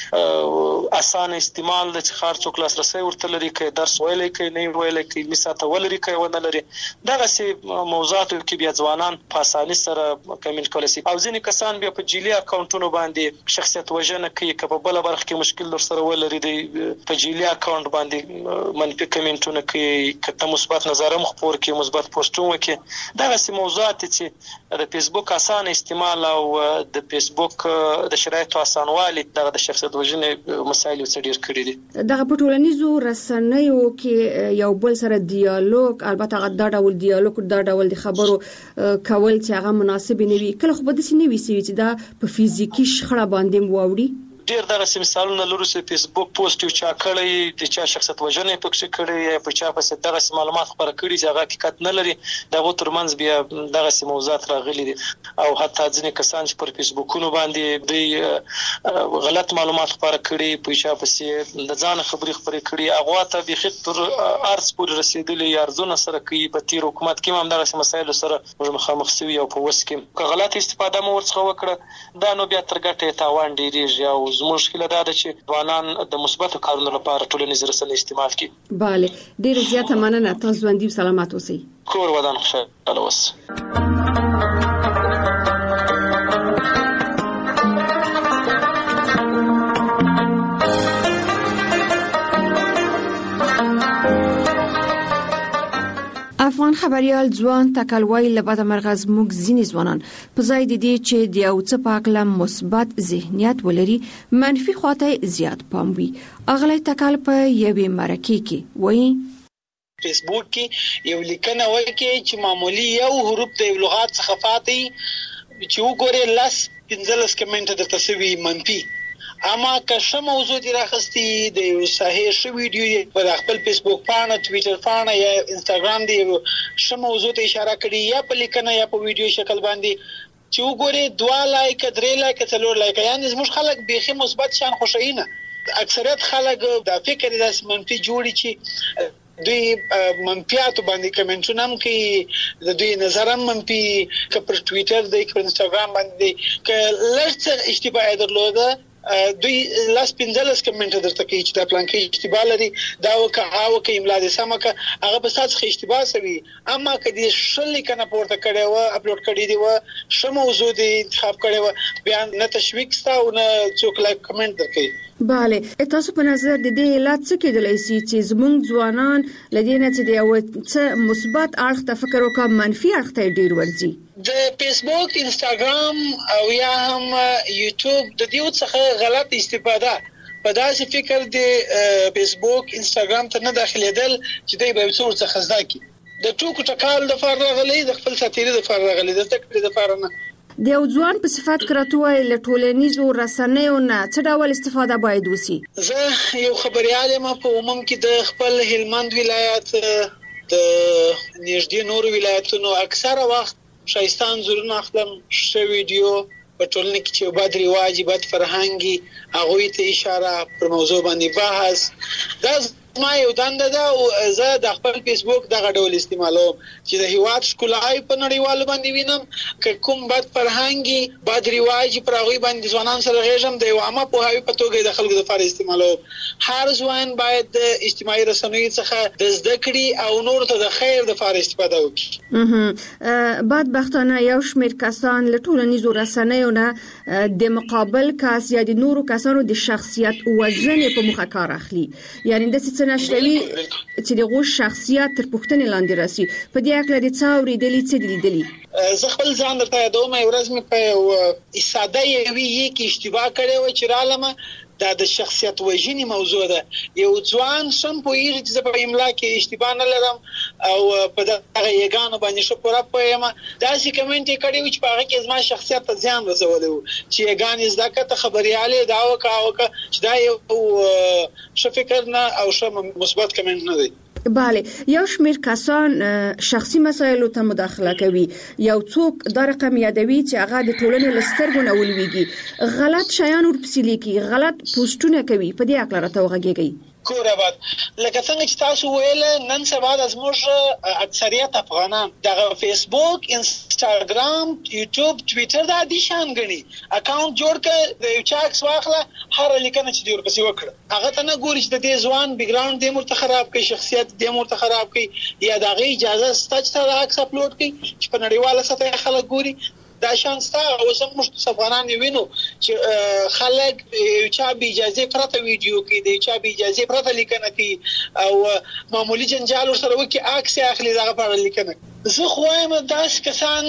اسانه استعمال د خار څوک لاسرسي ورته لري کې درس ویلې کې نه ویلې کې مثاته ولري کې ونه لري دغه سي موضوعات کې بیا ځوانان په اساني سره کمنټ کولای شي او ځینې کسان بیا په جیلی اکاونټونو باندې شخصیت وژنه کوي چې په بل برخه کې مشکل در سره ولري په جیلی اکاونټ باندې منفي کمنټونه کوي کته مثبت نظر مخپور کوي مثبت پوسټونه کوي دغه سي موضوعات چې د فیسبوک اسانه استعمال او د فیسبوک د شرایطو اسانوالي دغه د شخصیت وژنې مسایل څډیر کړی دي دغه په ټولنیزو رسنیو کې یو بل سره ډیالوګ البته دا ډول ډیالوګ دا ډول د خبرو کول چې هغه مناسب نه وي کله خو به د سینې وي چې دا په فزیکی شخړه باندې ووري ډیر دغه مثالونه لرو چې فیسبوک پوسټ یو چا کړی د چا شخصیت وژنې پکې کړی یا په چا پسې دغه معلومات خبره کړي چې هغه حقیقت نه لري دغه ترمنځ بیا دغه موضوعات راغلي دي او حتی ځینې کسان چې پر فیسبوکونو باندې د غلط معلومات خبره کړي په چا پسې د ځان خبري خبري کړي هغه ته به خطر ارز پورې رسیدلي ارزونه سره کوي په تیر حکومت کې هم دغه مسایل سره مخامخ شوی او په وس کې غلط استفاده مو ورڅخه وکړه دا نو بیا تر ګټه تاوان ډیریږي او مشکله دا ده چې ځوانان د مثبتو کارونو لپاره ټولنیز رسنۍ استعمال کړي. bale ډیر زیاته مننه تاسو باندې سلامات اوسئ. کور ودان خوشاله اوسئ. افغان خبريال ځوان تکلوي لبد مرغز موږ ځینې ځوانان په ځای د دې چې د یو څه پاکله مثبت ذهنیت ولري منفي خواته زیات پام وي اغلی تکل په یوې مرکه کې وایي فیسبوک کې یو لیکنه وایي چې معمولی یو حروف د لغات څخه فاتي چې وګوره لاس 15 کمنټ درته سوي منفي اما که شم موضوع دی راخستی د صحیح شو ویډیو په خپل فیسبوک پاڼه ټوئیټر پاڼه یا انستګرام دی شم موضوع ته اشاره کړي یا په لیکنه یا په ویډیو شکل باندې چې وګوره 2 لایک 3 لایک 4 لایک یعنی زموږ خلک بيخي مثبت شان خوشاینه اکثریت خلک د فکر د منفي جوړي چې دوی منفیات باندې کمنټونه هم کوي د دوی نظر هم منفي که پر ټوئیټر دی که انستګرام باندې که لږ اشتباه درلوده دوی لاس 15 کمنټ درته کوي چې دا پلان کې اشتباه لري دا وکه املا دې سمه که هغه په سات څخه اشتباه سوي اما کدي شل کنه پورته کړي و اپلوډ کړي دی و شمه موضوع دې انتخاب کړي و بیان نه تشویق ستا او نه څوک لایک کمنټ درکړي bale تاسو په نظر د دې علت څه کېدلای شي چې زموږ ځوانان لدې نه چې د یو څه مثبت اړخ ته فکر وکړي منفي اړخ ته ډیر ورځي د فیسبوک انستګرام او یا هم یوټیوب د دې څخه غلط استفاده په داسې فکر د فیسبوک انستګرام ته نه داخليدل چې دوی به څور څه خزدا کی د ټوکو ټکال د فرغ غلي د خپل ساتيري د فرغ غلي د تکړه د فرنه د یو ځوان په صفات کراتوي له ټولنیزو رسنیو نه څه ډول استفاده باید وسی؟ زه یو خبريال یم په عموم کې د خپل هلمند ولایت د نږدې نور ولایتونو اکثره وخت شایستان زورونه خپل شو ویډیو په ټولنه کې چې بد رواج بد فرهنګي هغه ته اشاره پر موضوع باندې بحث دا ما یو دنده ده او زه د خپل فیسبوک دغه ډول استعمالوم چې د هیواد ښکلای په نړیوالو باندې وینم که کوم بد فرهنګي بد رواج پر هغه باندې ځوانان سره غږم د یو عامه پوهاوی په توګه د خلکو لپاره استعمالوم. هر ځوان باید د اجتماعي رسنیو څخه د زده کړې او نور ته د خیر لپاره استفاده وکړي. بدبختانه یو شمېر کسان له ټولنیزو رسنیو نه د مقابل کس یا د نورو کسانو د شخصیت وزن په مخه کار اخلي، یعنی د نشروي چې دغه شخصیت تر پوښتنې لاندې راسي. په دې اړه د څاوري دلی څه لیدلی؟ زه خپل ځان درته یادوم یو ورځ مې په ساده یوې کې اشتباه کړې و چې رالمه دا د شخصیت وژنې موضوع ده. یو ځوان سم پوهیږي چې په املا کې اشتباه نه لرم او په دغه یګانو باندې شو پوره پوهیم دا سې کمنټ کړي چې په هغه کې زما شخصیت ته ځان رسولو چې یګانې زده کړه خبرياله دا وکاوکه چې دا یو څه فکر نه او څه مثبت کمنټ نه دی. بله، یو شمېر کسان شخصي مسایلو ته مداخله کوي، یو څوک دا رقم یادوي چې هغه د ټولنې لسترګو نه ولويږي، غلط شیان ورپسې لیکي، غلط پوسټونه کوي. په دې اړه راته وغږیږي. کورابات لکه څنګه چې تاسو ویل نن سبا د زموږ اکثریت افغانان د فیسبوک انستګرام یوټیوب ټویټر د دې شان غني اکاونټ جوړ کړ د یو چا عکس واخله هر لیکنه چې دی ورپسې وکړه هغه ته نه ګوري چې د دې ځوان بیک ګراوند د مرته خراب کوي شخصیت د مرته خراب کوي یا د غي اجازه ستاسو ته عکس اپلوډ کوي چې په نړیواله سطح خلک ګوري دا شان ستا او سمشت افغانان وینو چې خلک چا به اجازه پرته ویډیو کې دی چا به اجازه پرته لیکنه کوي او معمولی جنجال سره وکي عکس اخلي دغه په لیکنه. زه خو وایم داس کسان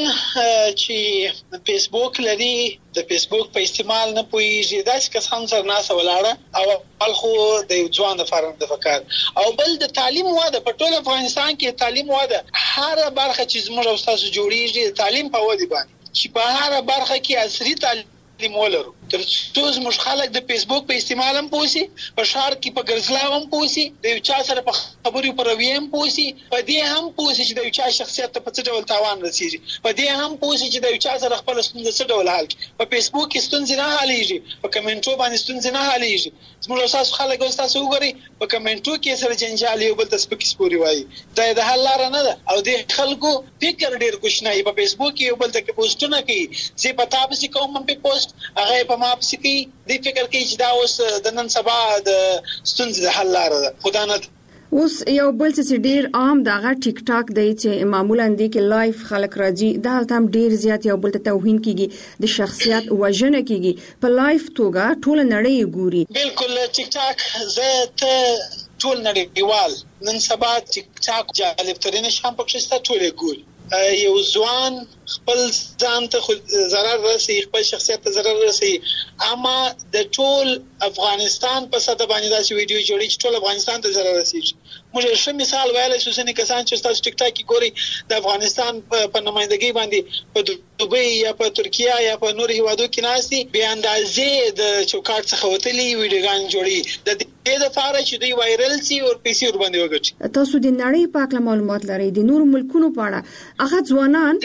چې فیسبوک لري د فیسبوک په استعمال نه پويږي داس کسان سره ناس ولاړه او خو د ځوان د فارم د فکر او بل د تعلیم واده په ټول افغانستان کې تعلیم واده هر برخه چې زموږ استاد جوړیږي تعلیم په ودی باندې چې په هر برخه کې عصري تعلیم ولرو تر څو زموږ خلک د فیسبوک په استعمال هم پوسی په شهر کې په ګرځلاو هم پوسی د یو چا سره په خبرو پر ویم پوسی په دې هم پوسی چې د یو چا شخصیت په څه ډول تاوان رسیږي په دې هم پوسی چې د یو چا سره خپل ستونزې څه ډول حل په فیسبوک کې ستونزې نه حلېږي په کمنټو باندې ستونزې نه حلېږي زموږ اساس خلک تاسو وګورئ په کمنټو کې سره جنجال یو بل تاسو پکې سپوري وایي دا د حل لار نه ده او د خلکو فکر ډیر کوښنه په فیسبوک کې یو بل ته پوسټونه کوي چې پتا به سي کوم په پوسټ هغه په ما په سي دی فکر کوي چې دا اوس د نن سبا د ستونزې د حل لار ده خدا نه. اوس یو بل څه ډیر عام دغه ټیک ټاک دی چې معمولا د کې لایف خلک راځي دا هم ډیر زیات یو بل ته توهین کیږي د شخصیت وژنه کیږي په لایف توګه ټول نړۍ ګوري. بالکل ټیک ټاک زه ته ټول نړیوال نن سبا ټیک ټاک جالب ترين شام پکې ستا ټول ګوري یو ځوان خپل ځان ته ضرر رسي خپل شخصیت ته ضرر رسي اما د ټول افغانستان په ساده باندې داسې ویډیو جوړي چې ټول افغانستان ته ضرر رسي. موږ ښه مثال ویل شو چې کسان چې تاسو ټیک ټاک کې ګوري د افغانستان په نمائندګۍ باندې په دوبۍ یا په ترکیه یا په نور هیوادو کې ناشتي به اندازې د چوکاټ څخه وتلي ویډیوګان جوړي د دې لپاره چې دوی وایرل سي او پیسې ور باندې وګټي. تاسو د نړۍ په اړه معلومات لرئ د نور ملکونو په اړه هغه ځوانان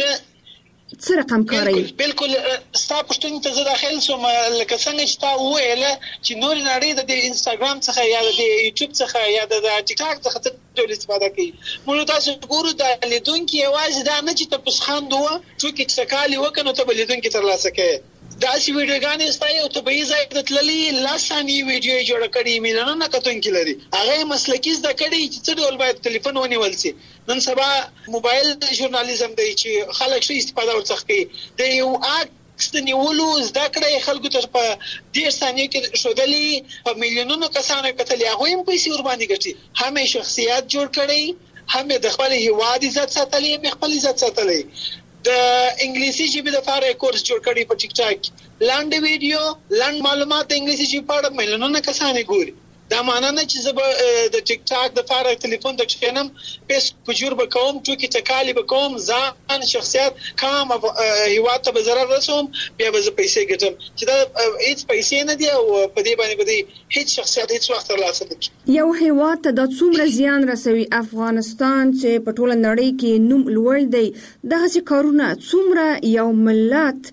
څه رقم کوي؟ بالکل ستا پښتون ته زه داخل سوم لکه څنګه چې تا ویل چې نور نړۍ د انستګرام څخه یا د یوټیوب څخه یا د ټیک ټاک څخه ډول استفاده کوي. موږ تاسو ګورو د لیدونکو یوازې دا نه چې تاسو خاندوه چې څکالي وکنه ته لیدونکو تر لاسه کوي دا سی ویډیوګانې ستای او ته به ځای د تللی لاسانی ویډیو جوړ کړي میلیونه نه کتونکي لري هغه مسلکی زده کړي چې څه ډول باید ټلیفون ونیول شي. نن سبا موبایل ژورنالیزم دی چې خلک شي استفاده ورڅخه کوي د یو عکس د نیولو زده کړې خلکو ته په 10 ثانیو کې شودلې په میلیونونو کسانو کتلې هغه هم پیسې ور باندې ګټي همې شخصیت جوړ کړي همې د خپل هیواد عزت ساتلې خپل عزت ساتلې د انګلیسي ژبې لپاره کورس جوړ کړی په ټیک ټاک لاند ویډیو لاند معلومات د انګلیسي ژبې په اړه ملیونونه کسان ګوري دا معنی نه چې زه د ټیک ټاک د لپاره ټلیفون ته کښینم پیس تجربه کوم ټوکی تکالی کوم ځان شخصیت کام هیواد ته به ضرر رسوم بیا به زه پیسې ګټم چې دا هیڅ پیسې نه دی او په دې باندې هیڅ شخصیت هیڅ وخت ترلاسه نه کوي یو هیواد ته د څومره زیان رسوي افغانستان چې په ټوله نړۍ کې نوم لوړ دی دغه کارونه څومره یو ملت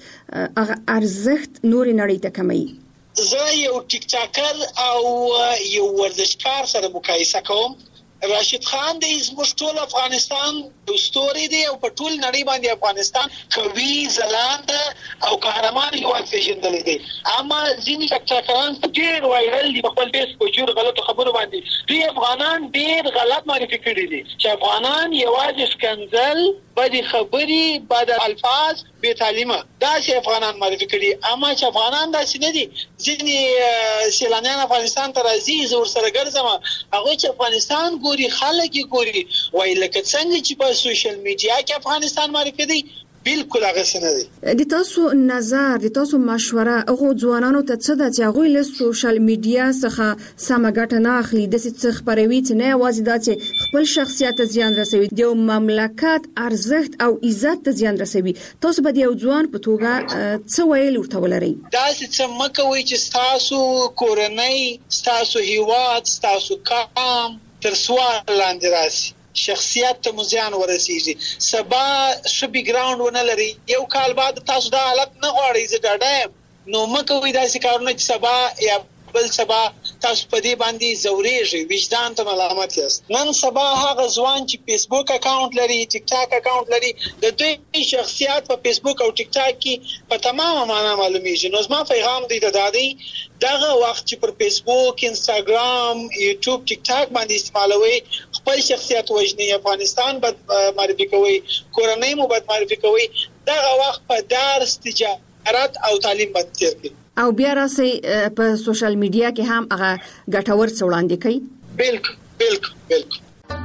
ارزښت نور نړۍ ته کموي زه یو ټیک ټاکر او یو ورزشکار سره مقایسه کوم راشد خان د زموږ ټول افغانستان د ستوري دی او په ټول نړۍ باندې افغانستان قوي ځلاند او قهرمان یو پیژندل دي اما ځینې ټیک ټاکران ډېر وایرل دي په خپل بیس په جوړ غلط خبرو باندې دوی افغانان ډېر غلط معرفي کړي دي چې افغانان یوازې سکنزل بدی خبري بد الفاظ بے تعلیمه دا چې افغانان معرفي کړي اما چې افغانان دا څه نه دي ځینې سیلانیان افغانستان ته راځي زور سره ګرځم هغه چې افغانستان ګوري خلک ګوري وای لکه څنګه چې په سوشل میډیا کې افغانستان معرفي دي بالکل هغه څه نه دي د تاسو نظر د تاسو مشوره هغه ځوانانو ته څه ده چې هغه له سوشل میډیا څخه سمه ګټه نه اخلي د څه خبروي چې نه یوازې دا چې خپل شخصیت زیان رسوي د مملکت ارزښت او عزت ته زیان رسوي تاسو به یو ځوان په توګه څه ویل ورته ولرئ دا چې مکوي چې تاسو کورنۍ تاسو هیواد تاسو کام تر سوال لاندې راسي شخصیت ته مزیان ورسیږي سبا ش بیک ګراوند ونه لري یو کال بعد تاسو دا حالت نه غواړئ زه ډاډه نو مکوې داسې کارونه چې سبا یا بل سبا تاسو په دې باندې زورېږئ وجدان ته ملامت یاست نن سبا هغه ځوان چې فیسبوک اکاونټ لري ټیک ټاک اکاونټ لري د دوی شخصیت په فیسبوک او ټیک ټاک کې په تمامه معنا معلومیږي نو زما پیغام دی د دادی دغه وخت چې پر فیسبوک انستګرام یوټیوب ټیک ټاک باندې استعمالوي خپل شخصیت وژني افغانستان بد معرفي کوي کورنۍ مو بد معرفي کوي دغه وخت په درس تجارت او تعلیم باندې تیر کړئ او بیا راسي په سوشل میډیا کې هم هغه ګټور څه وړاندې کوي بالکل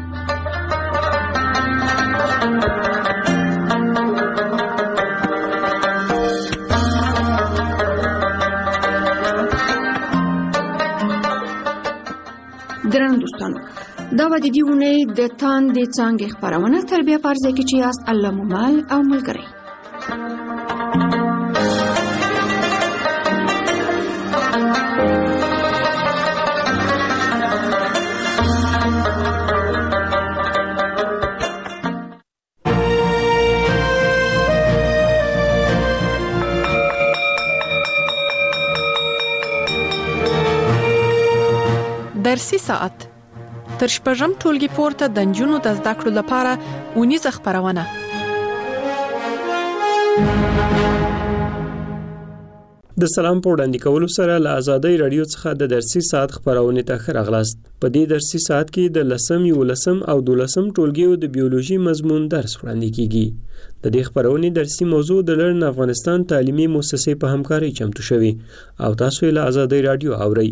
درنو دوستانو دا و د دې ونې د تاندې څانګې خبرونه تر بیا پرځای کې چې یاست الله مومال او ملګری درسي ساعت تر شپږم ټولګي پورته د نجونو د زده کړو لپاره ونیزه خبرونه د سلام په وړاندې کولو سره له آزادۍ رادیو څخه د درسي ساعت خبرونه ته ښه راغلاست په دې درسي ساعت کې د 10 او 12 ټولګیو د بیولوژي مضمون درس وړاندې کیږي د دې خبرونه درسي موضوع د لرن افغانستان تعلیمي مؤسسې په همکارۍ چمتو شوی او تاسو له آزادۍ رادیو اورئ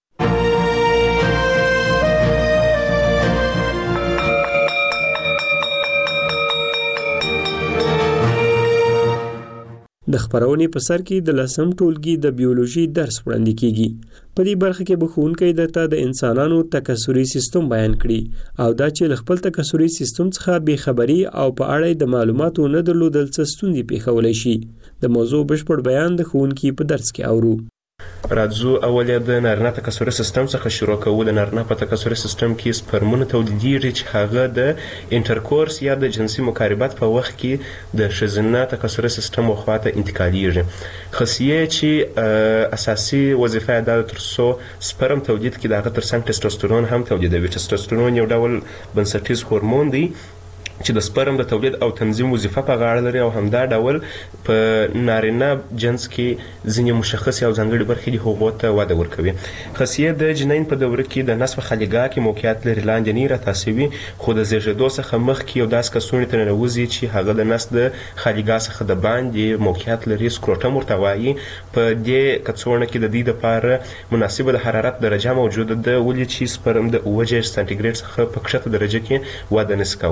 د خبرونې په سر کې د 10 ټولګي د بیولوژي درس وړاندې کیږي په دې برخه کې به ښوونکی د انسانانو تکثري سیستم بیان کړي او دا چې خپل تکثري سیستم څخه بې خبري او په اړه د معلوماتو نه درلودل څه ستونزې پیښولای شي د موضوع بشپړ بیان د ښوونکي په درس کې اورو راځو اول د نارینه تکثري سیستم څخه شروع کوو د نارینه په تکثري سیستم کې سپرمونه تولیدېږي چې هغه د انټرکورس یا د جنسي مقاربت په وخت کې د ښځینه تکثري سیستم خواته انتقالېږي خاصیه چې اساسي وظیفه ده تر څو سپرم تولید کړي دغه ترڅنګ ټسټوسترون هم تولیدوي ټسټوسترون یو ډول بنسټیز هورمون دی چې د سپرم د تولید او تنظیم وظیفه په غاړه لري او همدا ډول په نارینه جنس کې ځینې مشخص او ځانګړي برخې د هغو ته وده ورکوي خاصیه د جنین په دوره کې د نس په خلیګاه کې موقعیت لري لاندې نه راتاسوي خو د زیږېدو څخه مخکې یو داسې کڅوړې ته ننوځي چې هغه د نس د خلیګاه څخه د باندې موقعیت لري سکروټم ورته وایي په دې کڅوړه کې د دې لپاره مناسبه د حرارت درجه موجوده ده ولې چې سپرم د 7 سانتي ګریډ څخه په کښته درجه کې وده نشي کولای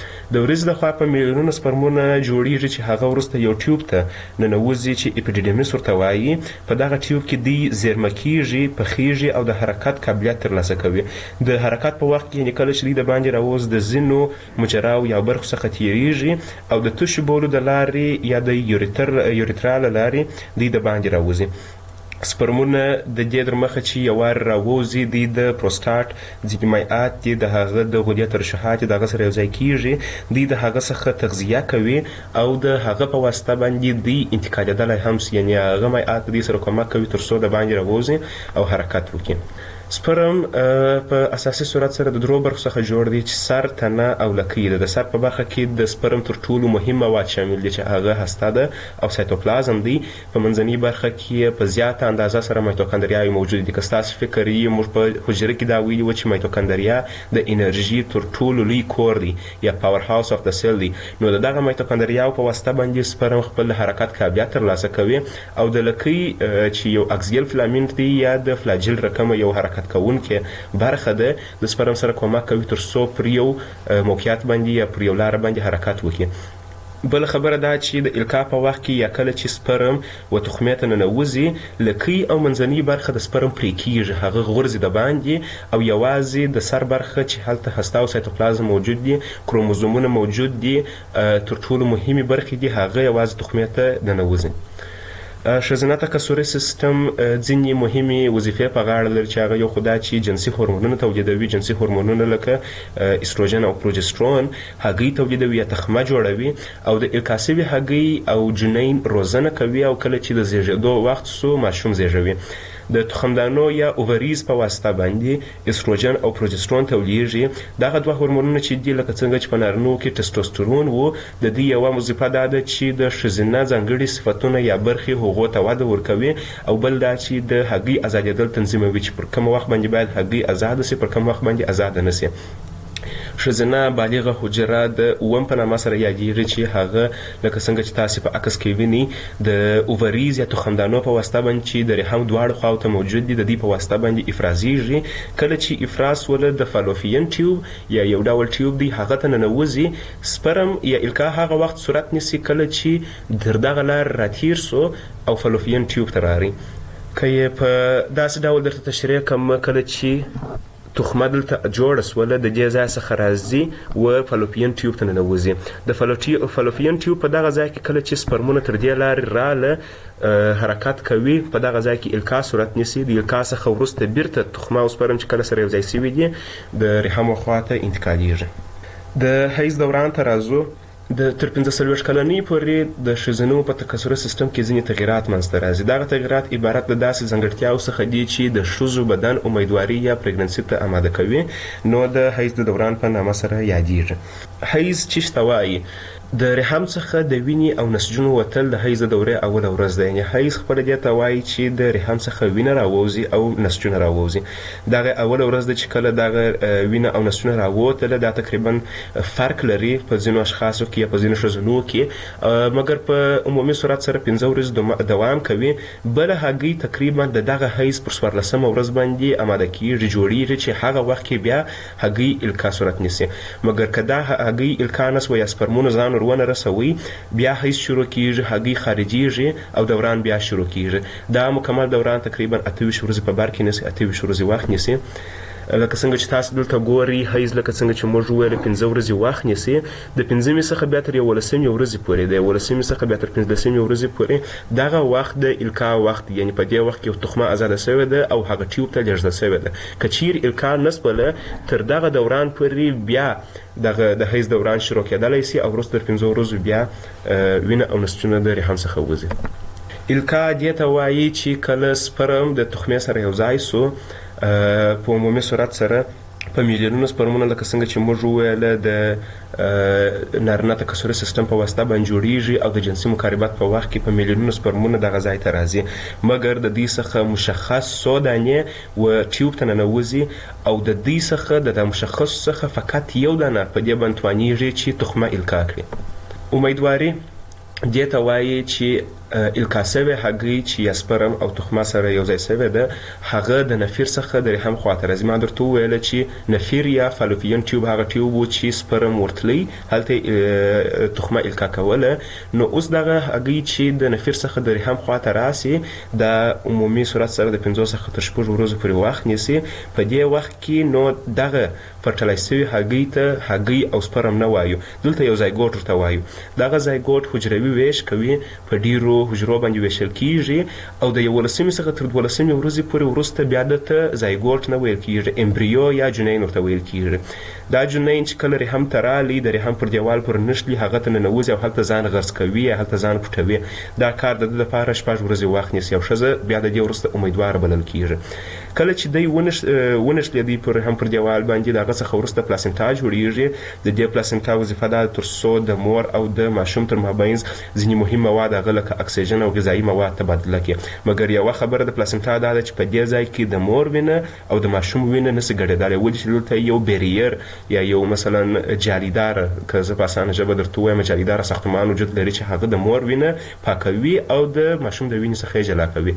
د وریځ د خوا په میلیونونو سپرمونه جوړیږي چې هغه وروسته یو ټیوب ته ننوځي چې اپیډیډیمیس ورته وایي. په دغه ټیوب کې دوی زیرمه کیږي، پخیږي او د حرکت قابلیت ترلاسه کوي. د حرکت په وخت کې یعنې کله چې دوی د باندې راووز د ځینو مجراو یا برخو څخه تیریږي او د تشو بولو د لارې یا د یوریترا له لارې دوی د باندې راوځي. سپرمونه د دې در مخه چې یو وار راووځي دوی د پروسټاټ ځینې مایعات دي د هغه د غدې ترشحات د هغه سره یوځای کیږي، دوی د هغه څخه تغذیه کوي او د هغه په واسطه باندې دوی انتقالېدلی هم سي، یعنې هغه مایعات دوی سره کومک کوي تر څو د باندې راووځي او حرکت وکړي. سپرم په اساسي صورت سره د درو برخو څخه جوړ دی چې سر، تنه او لکۍ ده. د سر په برخه کې د سپرم تر ټولو مهم مواد شامل دي چې هغه هسته ده او سایتوپلازم دی. په منځنۍ برخه کې په زیاته اندازه سره مایتوکندریاوې موجود دي. که ستاسو فکر یې موږ په حجره کې دا ویلي وو چې مایتوکندریا د انرژي تر ټولو لوی کور دی یا پاور هاوس اف د سیل دی، نو د دغه مایتوکندریاو په واسطه باندې سپرم خپل حرکت قابلیت ترلاسه کوي او د لکۍ چې یو اکسیل فلامنټ دی یا د فلاجیل رقمه یو حرکت کوونکې برخه ده د سپرم سره کومک کوي تر څو پر یو موقعیت باندې یا پر یو لاره باندې حرکت وکړي. بل خبره دا چې د القا په وخت کې یا کله چې سپرم و تخمې ته ننوځي، لکۍ او منځنۍ برخه د سپرم پرې کیږي، هغه غورځي د باندې او یوازې د سر برخه چې هلته هسته او سایتوپلازم موجود دي، کروموزومونه موجود دي، تر ټولو مهمې برخې دي، هغه یوازې تخمې ته ننوځي. ښځینه تکثري سیستم ځینې مهمې وظیفې په غاړه لري چې هغه یو خو دا چې جنسي هورمونونه تولیدوي. جنسي هورمونونه لکه استروجن او پروجسترون هګۍ تولیدوي یا تخمه جوړوي او د القا سوي هګۍ او جنین روزنه کوي او کله چې د زیږېدو وخت سو ماشوم زیږوي. د تخمدانو یا اووریز په واسطه باندې استروجن او پروجسترون تولیږي. دغه دوه هورمونونه چې دي لکه څنګه چې په نارینهو کې ټسټوسترون و، د دې یوه وظیفه دا ده چې د ښځینه ځانګړي صفتونه یا برخې هغو ته وده ورکوي او بل دا چې د هګۍ ازادېدل تنظیموي چې پر کوم وخت باندې باید هګۍ ازاده سي، پر کوم وخت باندې ازاده نه سي. ښځینه بالغه حجره د اووم په نامه سره یادیږي چې هغه لکه څنګه چې تاسې په عکس کې وینئ د اووریز یا تخمدانو په واسطه باندې چې د رحم دواړو خواو ته موجود دي، د دې په واسطه باندې افرازیږي. کله چې افراز وله د فالوپین ټیوب یا یو ډول ټیوب دی هغه ته ننوځي، سپرم یا القا هغه وخت صورت نیسي کله چې تر دغه لار راتیر سو او فالوپین ټیوب ته راغی. که یې په داسې ډول درته تشریح کړم، کله چې تخمه دلته جوړه سوله د دې ځای څخه راځي و فالوپین ټیوب ته ننوځي. د فالوپین ټیوب په دغه ځای کې کله چې سپرمونه تر دې لارې راله حرکت کوي، په دغه ځای کې القا صورت نیسي. د القا څخه وروسته بیرته تخمه او سپرم چې کله سره یو ځای سوي دي د رحم خواته انتقالیږي. د حیض دوران ته راځو. د تر 45 کلنۍ پورې د ښځینو په تکثري سیستم کې ځینې تغیرات منځته راځي. دغه تغیرات عبارت د داسې ځانګړتیاو څخه دي چې د ښځو بدن امیدواري یا پریګننسي ته آماده کوي، نو د حیض د دوران په نامه سره یادیږي. حیض چې ته وایي د رحم څخه د وینې او نسجونو وتل د حیض د دورې اوله ورځ ده، یعنې حیض خپله دې ته وایي چې د رحم څخه وینه راووځي او نسجونه راووځي. دغه اوله ورځ ده چې کله دغه وینه او نسجونه راووتله، دا تقریبا فرق لري په ځینو اشخاصو کې یا په ځینو ښځینو کې، مګر په عمومي صورت سره 15 ورځې دوام کوي. بله هګۍ تقریبا د دغه حیض پر 14مه ورځ باندې آماده کیږي، جوړیږي چې هغه وخت کې بیا هګۍ القا صورت نیسي. مګر که دا هګۍ القا نسوه یا سپرمونه ځان ورونه رسوي، بیا حیض شروع کیږي، هګۍ خارجیږي او دوران بیا شروع کیږي. دا مکمل دوران تقریبا 28 ورځې په بر کې نیسي، 28 ورځې وخت نیسي. لکه څنګه چې تاسو دلته ګورئ، حیض لکه څنګه چې موږ وویل 15 ورځې وخت نیسي. د 15مې څخه بیا تر 11مې ورځې پورې، د 11مې څخه بیا تر 15مې ورځې پورې دغه وخت د القا وخت، یعنې په دې وخت کې تخمه ازاده سوې ده او هغه ټیوب ته لېږدول سوې ده. که چیرې القا نسپله، تر دغه دوران پورې بیا دغه د حیض دوران شروع کېدلی سي او وروسته تر 15 ورځو بیا وینه او نسجونه د رحم څخه وځي. القا دې ته وایي چې کله سپرم د تخمې سره یو ځای سو، په عمومي صورت سره په میلیونونو سپرمونه لکه څنګه چې موږ وویله د نارینه تکثري سیستم په واسطه باندې جوړیږي او د جنسي مقاربت په وخت کې په میلیونونو سپرمونه دغه ځای ته راځي. مګر د دې څخه مشخص څو دانې و ټیوب ته ننوځي او د دې څخه د مشخص څخه فقط یو دانه په دې باندې توانیږي چې تخمه القا کړي. امیدواري دې ته وایي چې الکاسوي هګي چې یا سپرم او تخمه سره یو ځای شوی ده هغه د نفیر څخه د رحم خواته راځي. ما درته وویل چې نفیر یا فالوپین ټیوب هغه ټیوب و چې سپرم ورتلی هلته تخمه الکا کوله. نو اوس دغه هګي چې د نفیر څخه د رحم خواته راسي د عمومي صورت سره د 5 څخه تر 6 ورځې پورې وخت نیسي. په دې وخت کې نو دغه فرټلایز شوي هګي ته هګي او سپرم نه وایو، دلته یو زایګوټ ورته وایو. دغه زایګوټ حجروي ویش کوي، په ډیرو حجرو باندې ویشل کیږي او د 11 څخه تر 12 ورځې پورې وروسته بیا دته زایګوټ نه ویل کیږي، امبریو یا جنین ورته ویل کیږي. دا جنین چې کله رحم ته رالی د رحم پر دیوال پر نښلي هغه ته ننوځي او هلته ځان غرس کوي یا هلته ځان پټوي. دا کار د ده لپاره 6 ورځې وخت نیسي او ښځه بیا د دې وروسته امیدواره بلل کیږي. کله چې دی ونښلېدی پر رحم پر دیوال باندې د هغه څخه وروسته پلاسنټا جوړیږي. د دې پلاسنټا وظیفه ده تر څو د مور او د ماشوم تر مابینځ ځینې مهم مواد هغه لکه اکسیجن او غذایي مواد تبادله کړي. مګر یوه خبره د پلاسنټا دا ده چې په دې ځای کې د مور وینه او د ماشوم وینه نسي ګډېدلی، ولې چې دلته یو بیریر یا یو مثلا جالیدار، که زه په اسانه ژبه درته ووایم جالیداره ساختمان وجود لري چې هغه د مور وینه پاکوي او د ماشوم د وینې څخه یې جلا کوي.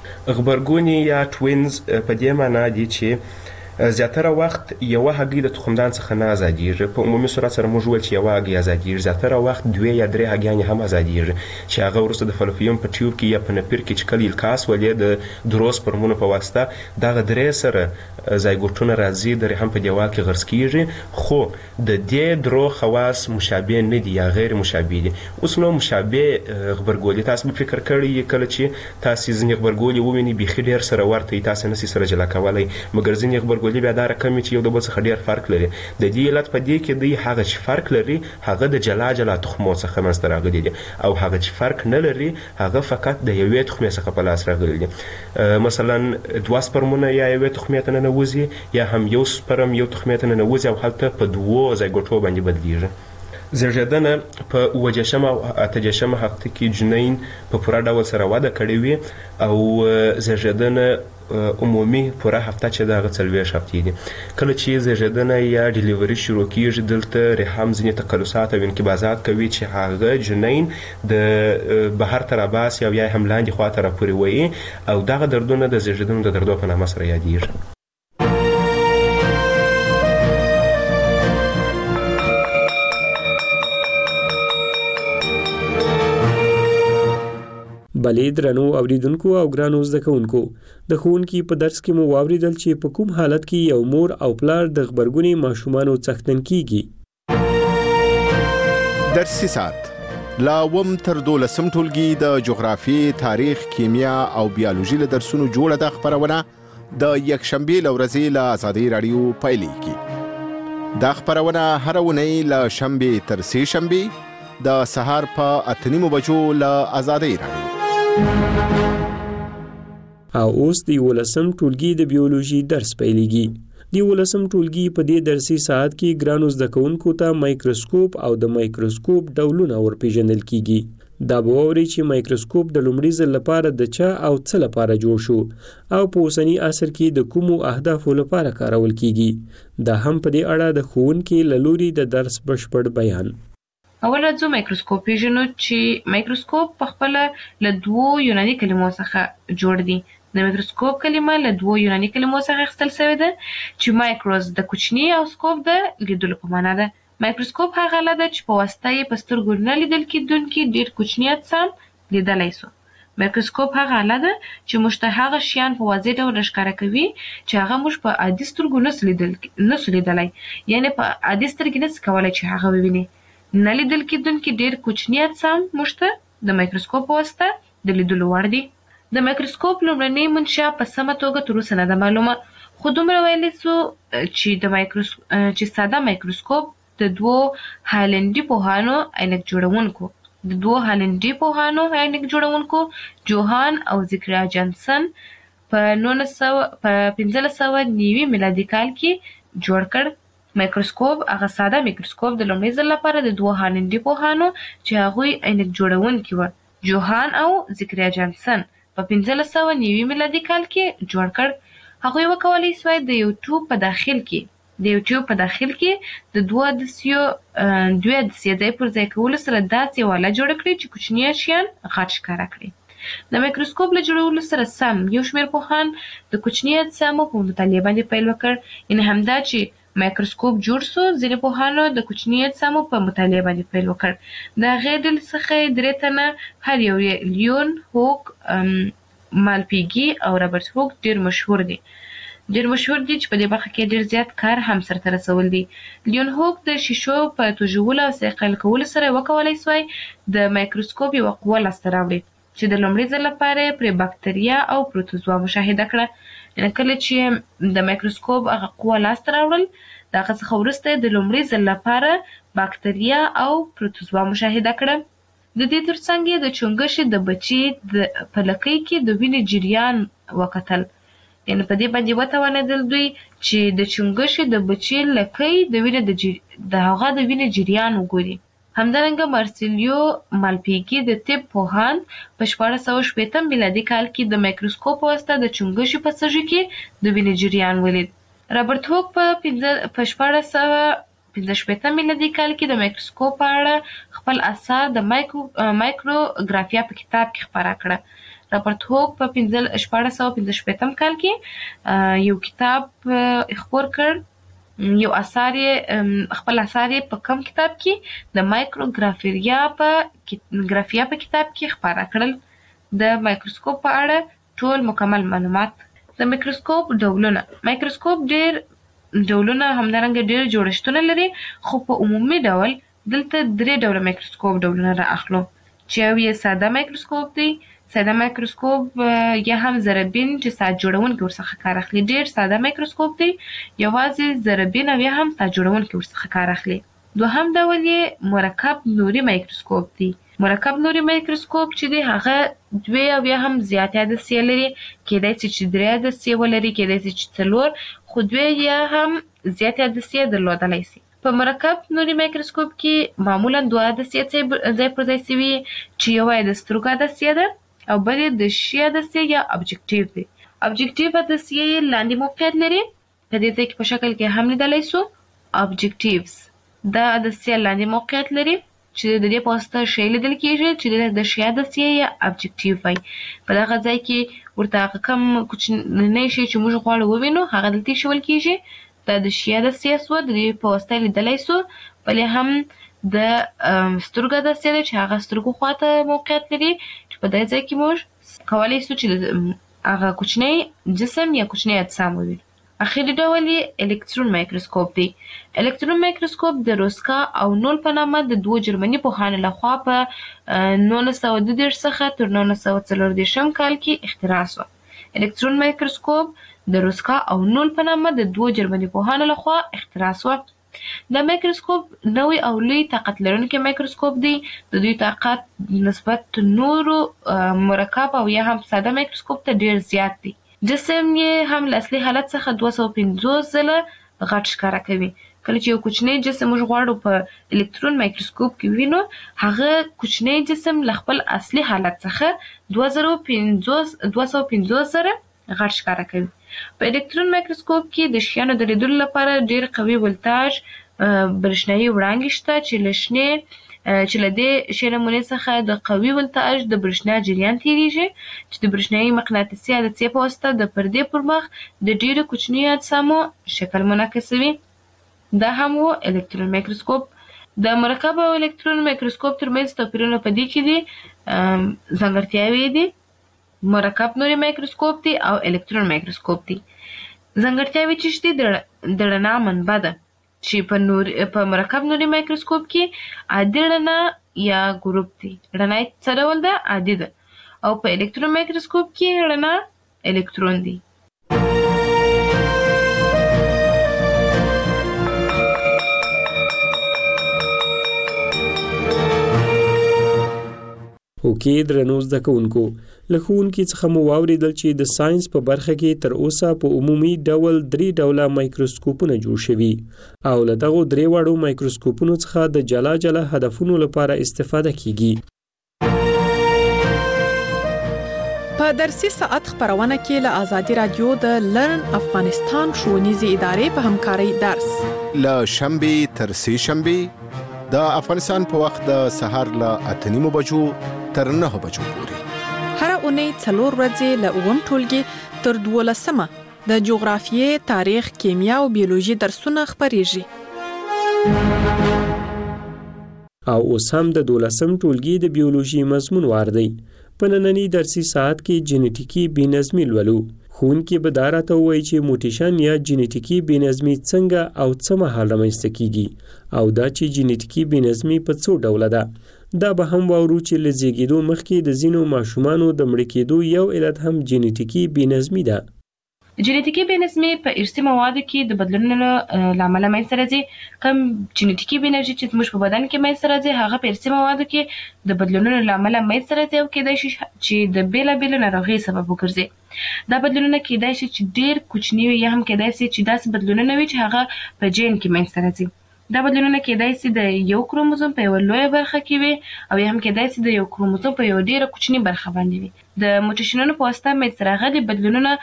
غبرګونې یا ټوینز په دې معنا دي چې زیاتره وخت یوه هګۍ د تخمدان څخه نه ازادیږي. په عمومي صورت سره موږ وویل چې یوه هګۍ ازادیږي، زیاتره وخت 2 یا 3 هګیانې هم ازادیږي چې هغه وروسته د فلوپیم په ټیوب کې یا په نپیر کې چې کله الکاس ولې د درو سپرمونو په واسطه دغه 3 سره زایګوټونه راځي د رحم په دیوال کې غرس کیږي. خو د دې درو خواص مشابه نه دي یا غیر مشابه دي. اوس نو مشابه غبرګولي تاسو به فکر کړی کله چې تاسو ځینې غبرګولي وویني بیخي ډېر سره ورته تاسو نسي سره جلا کولی، مګر ځینې غبرګولي بیا دا رقم چې یو د بل څخه ډېر فرق لري. د دې علت په دې کې دی هغه چې فرق لري هغه د جلا تخمو څخه منځته راغلي دي او هغه چې فرق نه لري هغه فقط د یوې تخمې څخه په لاس راغلي دي. مثلا 2 سپرمونه یا یوې تخمې ته ننوځي یا هم یو سپرم یو تخمې ته ننوځي او هلته په 2 زایګوټو باندې بدلیږي. زیږیدنه په 7 او 8 هفته کې جنین په پوره ډول سره وده کړې وي او زیږیدنه عمومي پوره هفته چې د هغه 40 هفتې دي. کله چې زیږیدنه یا ډیلیوري شروع کیږي دلته رحم ځینې تقلصات او انقباضات کوي چې هغه جنین د بهر ته راباسي او یا هم لاندې خواته راپورې وایي او دغه دردونه د زیږیدنو د دردو په نامه سره یادیږي. بلې درنو اوریدونکو او ګرانو زده کوونکو، د ښوونکي په درس کې مو واوریدل چې په کوم حالت کې یو مور او پلار د غبرګونې ماشومانو څښتن کیږي. درسي ساعت لا وم تر 12 ټولګي د جغرافي، تاریخ، کیمیا او بیولوژي له درسونو جوړه د خبرونه د یکشنبه لورځي له آزادۍ رادیو پایلیږي. دا خبرونه هر اونۍ له شنبه تر سه شنبه د سهار په 8:30 بجو له آزادۍ رادیو. او اوس د 11 ټولګي د بیولوژي درس پیلېږي. د 11 ټولګي په دې درسي ساعت کې ګرانو زده کوونکو ته مایکروسکوپ او د مایکروسکوپ ډولونه ورپېژندل کیږي. دا به واورئ چې مایکروسکوپ د لومړي ځل لپاره د چا او څه لپاره جوړ شو او په اوسني عصر کې د کومو اهدافو لپاره کارول کیږي. دا هم په دې اړه د ښوونکي له لوري د درس بشپړ بیان. اول راځو مایکروسکوپ پیژنو چې مایکروسکوپ په خپل له 2 یوناني کلمو څخه جوړ دي. د مایکروسکوپ کلمه له 2 یوناني کلمو څخه اخیستل شوې ده چې مایکروس د کوچني او سکوپ د لیدلو په معنا ده. مایکروسکوپ هغه آله ده چې په واسطه یې په سترګو نه لیدل کېدونکي ډېر کوچني اجسام لیدلی سو. مایکروسکوپ هغه آله ده چې موږ ته هغه شیان په واضح ډول راښکاره کوي چې هغه موږ په عادي سترګو نسو لیدلی، یعنې په عادي سترګې نسي کولی چې هغه وویني. نه لیدل کېدونکي ډېر کوچني اجسام موږ ته د مایکروسکوپ په واسطه د لیدلو وړ دي. د مایکروسکوپ لومړنۍ منشا په سمه توګه تر اوسه نه ده معلومه، خو دومره ویلی سو چې ساده مایکروسکوپ د 2 هالنډي پوهانو عینک جوړونکو جوهان او زکریا جانسن په 1590 میلادي کال کې جوړ کړ. مایکروسکوپ هغه ساده مایکروسکوپ د لومړي ځل لپاره د 2 هالنډي پوهانو چې هغوی عینک جوړونکي وو، جوهان او زکریا جانسن، په 1590 میلادي کال کې جوړ کړ. هغوی وکولی سوای د یو ټوب په داخل کې د یوټیوب په داخل کې د دوه عدسیو ځای پر ځای کولو سره داسې واله جوړه کړي چې کوچني شیان غټ ښکاره کړي. د مایکروسکوپ له جوړولو سره سم یو شمېر پوهان د کوچني اجسامو په مطالعه باندې پیل وکړ. یعنې همدا چې مایکروسکوپ جوړ سو، ځینې پوهانو د کوچني اجسامو په مطالعه باندې پیل وکړ. د هغې ډلې څخه 3 تنه هر یو یې لیون هوک، مالپیګي او رابرټ هوک ډېر مشهور دي چې په دې برخه کې ډېر زیات کار هم سرته رسول دي. لیون هوک د شیشو په توژولو او صیقل کولو سره وکولای سوای د مایکروسکوپ یوه قوه لاسته راوړي چې د لومړي ځل لپاره پرې باکتریا او پروتوزوا مشاهده کړه. یعنې کله چې د مایکروسکوپ هغه قوه لاسته راوړل، د هغه څخه وروسته د لومړي ځل لپاره باکتریا او پروتوزوا مشاهده کړه. د دې ترڅنګ یې د چونګښې د بچي په لکۍ کې د وینې جریان وکتل. یعنې په دې باندې وتوانېدل دوی چې د چونګښې د بچي لکۍ د هغه د وینې جریان وګوري. همدارنګه مارسیلیو مالپیګي د طب پوهان په 1660 میلادي کال کې د مایکروسکوپ په واسطه د چونګښې په سږي کې د وینې جریان ولید. رابرټ هوک په 1665 میلادي کال کې د مایکروسکوپ په اړه خپل اثار د مایکروګرافیا په کتاب کې خپاره کړه. رابرټ هوک په 1665 کال کې یو کتاب خپور کړ، یو اثار خپل اثار په کم کتاب کې د مایکروګرافیا په کتاب کې خپاره کړل. د مایکروسکوپ په اړه ټول مکمل معلومات. د مایکروسکوپ ډولونه. مایکروسکوپ ډېر ډولونه همدارنګه ډېر جوړښتونه لري، خو په عمومي ډول دلته 3 ډوله مایکروسکوپ ډولونه را اخلو چې یو یې ساده مایکروسکوپ دی. ساده مایکروسکوپ یا هم ذرهبین چې ساعت جوړونکي ورڅخه کار اخلي ډېر ساده مایکروسکوپ دی، یوازې ذرهبین او یا هم ساعت جوړونکي ورڅخه کار اخلي. دوهم ډول یې مرکب نوري مایکروسکوپ دی. مرکب نوري مایکروسکوپ چې دی هغه 2 او یا هم زیاتې عدسیې لري، کېدای شي چې 3 عدسیې ولري، کېدای شي چې 4، خو 2 یا هم زیاتې عدسیې درلودلی شي. په مرکب نوري مایکروسکوپ کې معمولا 2 عدسیې ځای پر ځای شوي چې یوه یې د سترګو عدسیه ده او بل یې د شي عدسیه یا ابجکټیو دی. ابجکټیو عدسیه یې لاندې موقعیت لري، په دې ځای کې په شکل کې هم لیدلی شو. ابجکټیوز دا عدسیه لاندې موقعیت لري چې د دې په واسطه شی لیدل کېږي چې د شي عدسیه یا ابجکټیو وایي. په دغه ځای کې ورته هغه کم کوچنی شی چې موږ غواړو ووینو هغه دلته ایښودل کېږي. دا د شي عدسیه سوه، د دې په واسطه لیدلی سو. بل هم د سترګو عدسیه ده چې هغه سترګو خواته موقعیت لري، چې په دې ځای کې موږ کولی سو چې هغه کوچنی جسم یا کوچنی اجسام ووینو. اخري ډول یې الکترون مایکروسکوپ دی. الکترون مایکروسکوپ د روسکا او نول په نامه د 2 جرمني پوهانو لخوا په 1932 څخه تر 1940 کال کې اختراع سو. الکترون مایکروسکوپ د روسکا او نول په نامه د 2 جرمني پوهانو لخوا اختراع سو. دا مایکروسکوپ نوی او لوی طاقت لرونکی مایکروسکوپ دی. د دوی طاقت نسبت نورو مرکب او یا هم ساده مایکروسکوپ ته ډیر زیات دی. جسم یې هم له اصلي حالت څخه 250 ځله غټ ښکاره کوي. کله چې یو کوچنی جسم موږ غواړو په الکترون مایکروسکوپ کې وینو، هغه کوچنی جسم له خپل اصلي حالت څخه 250 ځله غټ ښکاره کوي. په الکترون مایکروسکوپ کې د شیانو د لیدلو لپاره ډیر قوي ولتاژ برېښنايي وړانګې شته چې له دې شی نمونې څخه د قوي ولتاژ د برېښنا جریان تیریږي چې د برېښنايي مقناطیسي عدسیې په واسطه د پردې پر مخ د ډیرو کوچنیو اجسامو شکل منعکسوي. دا هم و الکترون مایکروسکوپ. د مرکب او الکترون مایکروسکوپ ترمنځ توپیرونه په دې کې دي. ځانګړتیاوې دي مرکب نوري مایکروسکوپ دی او الکترون مایکروسکوپ دی. ځانګړتیاوې چې دي د رڼا منبع ده چې په مرکب نوري مایکروسکوپ کې عادي رڼا یا ګروپ دی. رڼا څه ډول ده؟ عادي ده. او په الکترون مایکروسکوپ کې رڼا الکترون دی. اوکې درنو زده کوونکو، له ښوونکي څخه مو واورېدل چې د ساينس په برخه کې تر اوسه په عمومي ډول 3 ډوله مایکروسکوپونه جوړ شوي او له دغو 3 وړو مایکروسکوپونو څخه د جلا جلا هدفونو لپاره استفاده کیږي. په درسي ساعت خبرونه کې له آزادي رادیو د لرن افغانستان ښوونیزې ادارې په همکارۍ درس له شنبه تر سه شنبه د افغانستان په وخت د سهار له 8:30 بجو تر 9 بجو پورې هر اونۍ 4 ورځې له اووم ټولګي تر 12مه د جغرافیې، تاریخ، کیمیا او بیولوژي درسونه خبريږي. او اوس هم د 12م ټولګي د بیولوژي مضمون واردی. په نننی درسي ساعت کې جینټیکي بېنظمي لولو. ښوونکي به دا راته ووایي چې موټیشن یا جینټیکي بېنظمي څنګه او څه مهال رامنځته کیږي او دا چې جینټیکي بېنظمي په څو ډوله ده. دا به هم واورو چې له زیږېدو مخکې د ځینو ماشومانو د مړه کېدو یو علت هم جینټیکي بېنظمي ده. جینټیکي بېنظمي په ارثي موادو کې د بدلونونو لامل منځته راځي. کوم جینټیکي بېنظمي چې زموږ په بدن کې منځته راځي هغه په ارثي موادو کې د بدلونونو لامل منځته راځي او کېدای شي چې د بیلابېلو ناروغیو سبب وګرځي. دا بدلونونه کېدای شي چې ډېر کوچني وي یا هم کېدای شي چې داسې بدلونونه وي چې هغه په جین کې منځته راځي. دا بدلونونه کېدای شي د یو کروموزوم په یو لویه برخه کې وي او یا هم کېدای شي د یو کروموزوم په یو ډېره کوچني برخه باندې وي. د موټیشنونو په واسطه منځته راغلي بدلونونه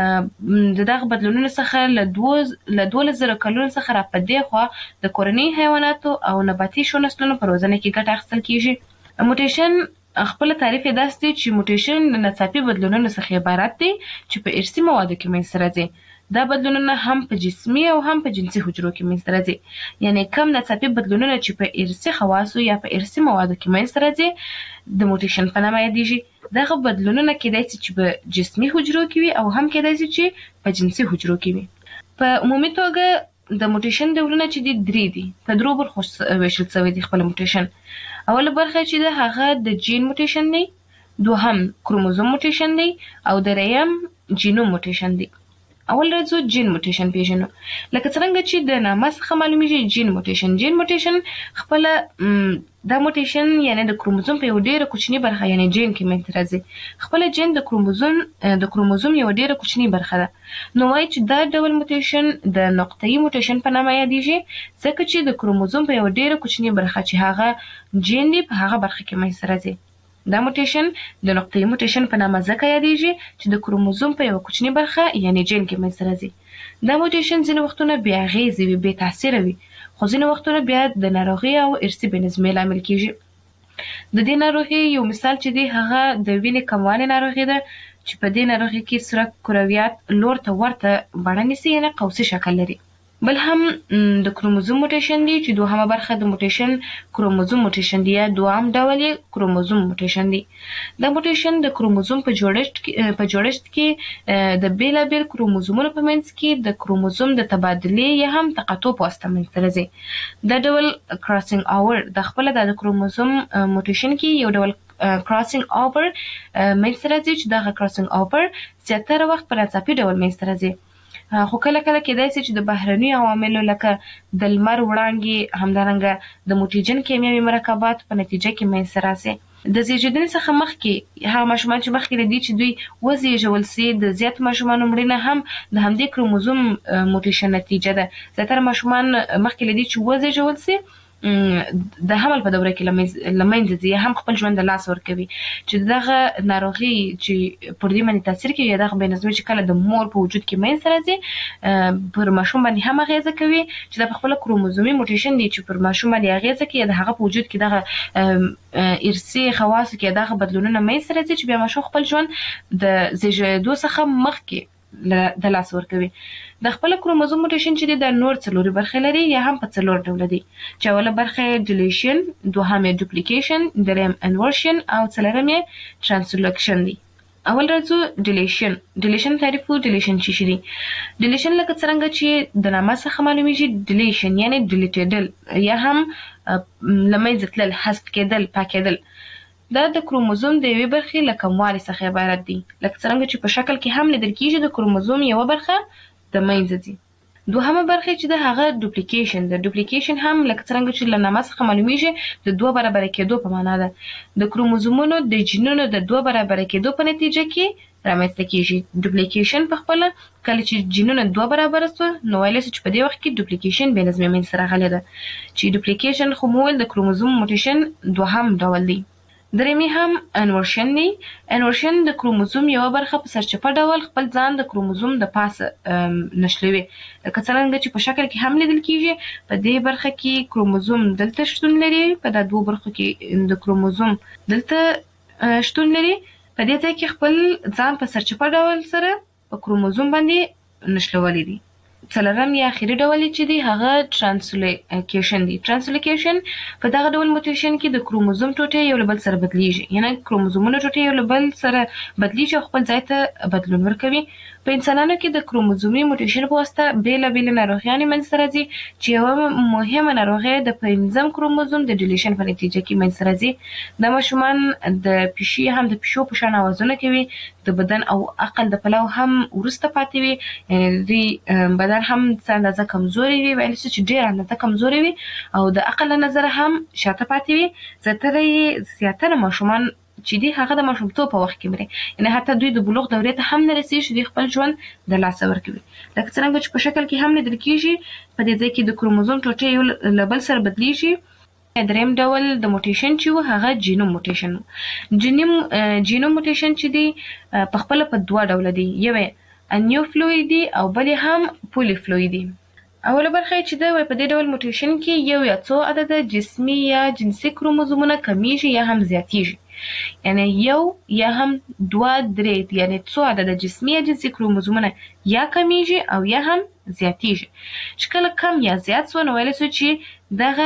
د دغه بدلونونو څخه له 12,000 کلونو څخه را په دې خوا د کورني حیواناتو او نباتي شو نسلونو په روزنه کې ګټه اخیستل کېږي. موټیشن خپل تعریف یې داسې دی چې موټیشن د ناڅاپي بدلونونو څخه عبارت دی چې په ارثي موادو کې منځته راځي. دا بدلونونه هم په جسمي او هم په جنسي حجرو کې منځته راځي. یعنی کم ناڅاپي بدلونونه چې په ارثي خواصو یا په ارثي موادو کې منځته راځي د موټیشن په نامه یادېږي. دغه بدلونونه کېدای شي چې په جسمي حجرو کې وي او هم کېدای شي چې په جنسي حجرو کې وي. په عمومي توګه د موټیشن ډولونه چې دي 3 دي. په 3 برخو ویشل شوی دی خپل موټیشن. اوله برخه چې ده هغه د جین موټیشن دی، دوهم کروموزوم موټیشن دی او دریم جینوم موټیشن دی. اول راځو جین موټیشن پیژنو. لکه څنګه چې د نامه څخه معلومیږي جین موټیشن خپل دا موټیشن یعنی د کروموزوم په یو ډیره کوچنی برخه یعنی جین کې منځته راځي. خپل جین د کروموزوم یو ډیره کوچنی برخه ده. نو وايي چې دا ډول موټیشن د نقطه‌ای موټیشن په نامه یادېږي ځکه چې د کروموزوم په یو ډیره کوچنی برخه چې هغه جین دی په هغه برخه کې منځته راځي. دا موټیشن د نقطه‌ای موټیشن په نامه ځکه یادېږي چې د کروموزوم په یو کوچنی برخه یعنی جین کې منځته راځي. دا موټیشن ځینې وختونه بې اغېزې وي، بې تاثیره وي، خو ځینې وختونه بیا د ناروغۍ او ارثي بېنظمۍ لامل کېږي. د دې ناروغۍ یو مثال چې دی هغه د وینې کموالي ناروغي ده چې په دې ناروغۍ کې سره کرویات لور ته ورته بڼه نیسي یعنې قوسي شکل لري. بل هم د کروموزوم موټیشن دی چې دوهمه برخه د موټیشن کروموزوم موټیشن دی یا دوام ډول یې کروموزوم موټیشن دی. دا موټیشن د کروموزوم په جوړښت کې د بیلابیل کروموزومونو په منځ کې د کروموزوم د تبادلې یا هم تقاطع په واسطه منځته راځي. دا ډول کراسینګ اوور د خپل د کروموزوم موټیشن کې یو ډول کراسینګ اوور منځته راځي چې دا کراسینګ اوور زیاتره وخت په ناڅاپي ډول منځته راځي. خو کله کله کېدای شي چې د بهرني عواملو لکه د لمر وړانګې همدارنګه د موټیجن کیمیاوي مرکبات په نتیجه کې منځته راسي. د زیږیدنې څخه مخکې هغه ماشومان چې مخکې له دې چې دوی وزېږول سي د زیات ماشومانو مړینه هم د همدې کروموزوم موټیشن نتیجه ده. زیاتره ماشومان مخکې له دې چې وزېږول سي د حمل په دوره کې لمنځه ځي هم خپل ژوند د لاس ورکوي چې دغه ناروغي چې پر دې باندې تاثیر کوي یا دغه بېنظمي چې کله د مور په وجود کې منځته راځي پر ماشوم باندې هم اغیزه کوي چې د خپل کروموزومي موټیشن دی چې پر ماشوم باندې اغیزه کوي د هغه په وجود کې دغه ارثي خواص کې دغه بدلونونه منځته راځي چې بیا ماشوم خپل ژوند د زیږیدو څخه مخکې د لاس ورکوي. د خپل کروموزوم موټیشن چې د نور څلوري برخې لري یا هم په څلور ډول دي چې اوله برخه ډیلیشن، دوهمه ډوپلیکیشن، دریم انورشن او څلورم یې ترانسلوکشن دي. اول راځو ډیلیشن تعریف. ډیلیشن څه شي دي؟ ډیلیشن لکه څنګه چې د نامه څخه معلومیږي ډیلیشن یعنی ډیلیټیدل یا هم لمنځه تلل، حذف کېدل، پاکېدل. دا د کروموزوم د یوې برخې له کموالي څخه عبارت دي لکه څنګه چې په شکل کې هم لیدل کېږي د کروموزوم یوه برخه د منځه ځي. دوهمه برخه چې د هغه ډوپلیکیشن ده. ډوپلیکیشن هم لکه څنګه چې له نامه څخه معلومیږي د دوه برابره کېدو په معنا ده. د کروموزومونو د جینونو د دوه برابره کېدو په نتیجه کې رامنځته کېږي. ډوپلیکیشن په خپله کله چې جینونه دوه برابره سوه نو ویلی سو چې په دې وخت کې ډوپلیکیشن بې نظمي منځته راغلی ده چې ډوپلیکیشن خو مو ویل د کروموزوم موټیشن دوهم ډول دی. درېمې هم انورشن دی. انورشن د کروموزوم یو برخه په سرچپه ډول خپل ځان د کروموزوم د پاسه نښلوي. لکه څرنګه چې په شکل کې هم لیدل کیږي، په دې برخه کې کروموزوم دلته شتون لري، په دا دوه برخو کې د کروموزوم دلته شتون لري. په دې ځای کې خپل ځان په سرچپه ډول سره په کروموزوم باندې نښلولی دی. څلورم یا اخري ډول چې دی هغه ترانسلوکیشن دی. ترانسلوکیشن په دغه ډول موټیشن کې د کروموزوم ټوټې یو له بل سره بدلیږي، یعنی کروموزومونه ټوټې یو له بل سره بدلیږي او خپل ځای ته بدلون ورکوي. په انسانانو کې د کروموزومي موټیشن په واسطه بېلابېلې ناروغیانې منځته راځي چې یوه مهمه ناروغي د 5 کروموزوم د ډیلیشن په نتیجه کې منځته راځي. دا ماشومان د پیشي هم د پیشو په شان اوازونه کوي، د بدن او عقل د پلوه هم وروسته پاتې وي، یعنی دوی بدن هم څه اندازه کمزوري وي، ویلی شي چې ډېره اندازه کمزوري وي او د عقل له نظره هم شاته پاتې وي. زیاتره ماشومان چې دی هغه د ماشومتوب په وخت کې مري، یعنی حتی دوی د بلوغ دورې ته هم نه رسېږي چې دوی خپل ژوند د لاسه ورکوي. لکه څرنګه چې په شکل کې هم لیدل کېږي، په دې ځای کې د کروموزوم ټوټې یو له بل سره بدلیږي. درېیم ډول د موټیشن چې و هغه جینوم موټیشن و. جینوم موټیشن چې دی په خپله په دوه ډوله دی، یو یې انیوفلویدي او بل هم پولیفلویدي. اوله برخه چې ده په دې ډول موټیشن کې یو یا څو عدده جسمي یا جنسي کروموزومونه کمیږي یا هم زیاتیږي، یعنی یو یا هم دوه درې، یعنی څو عدده جسمي یا جنسي کروموزومونه یا کمیږي او یا هم زیاتیږي. چې کله کم یا زیات سو نو ویلی سو چې دغه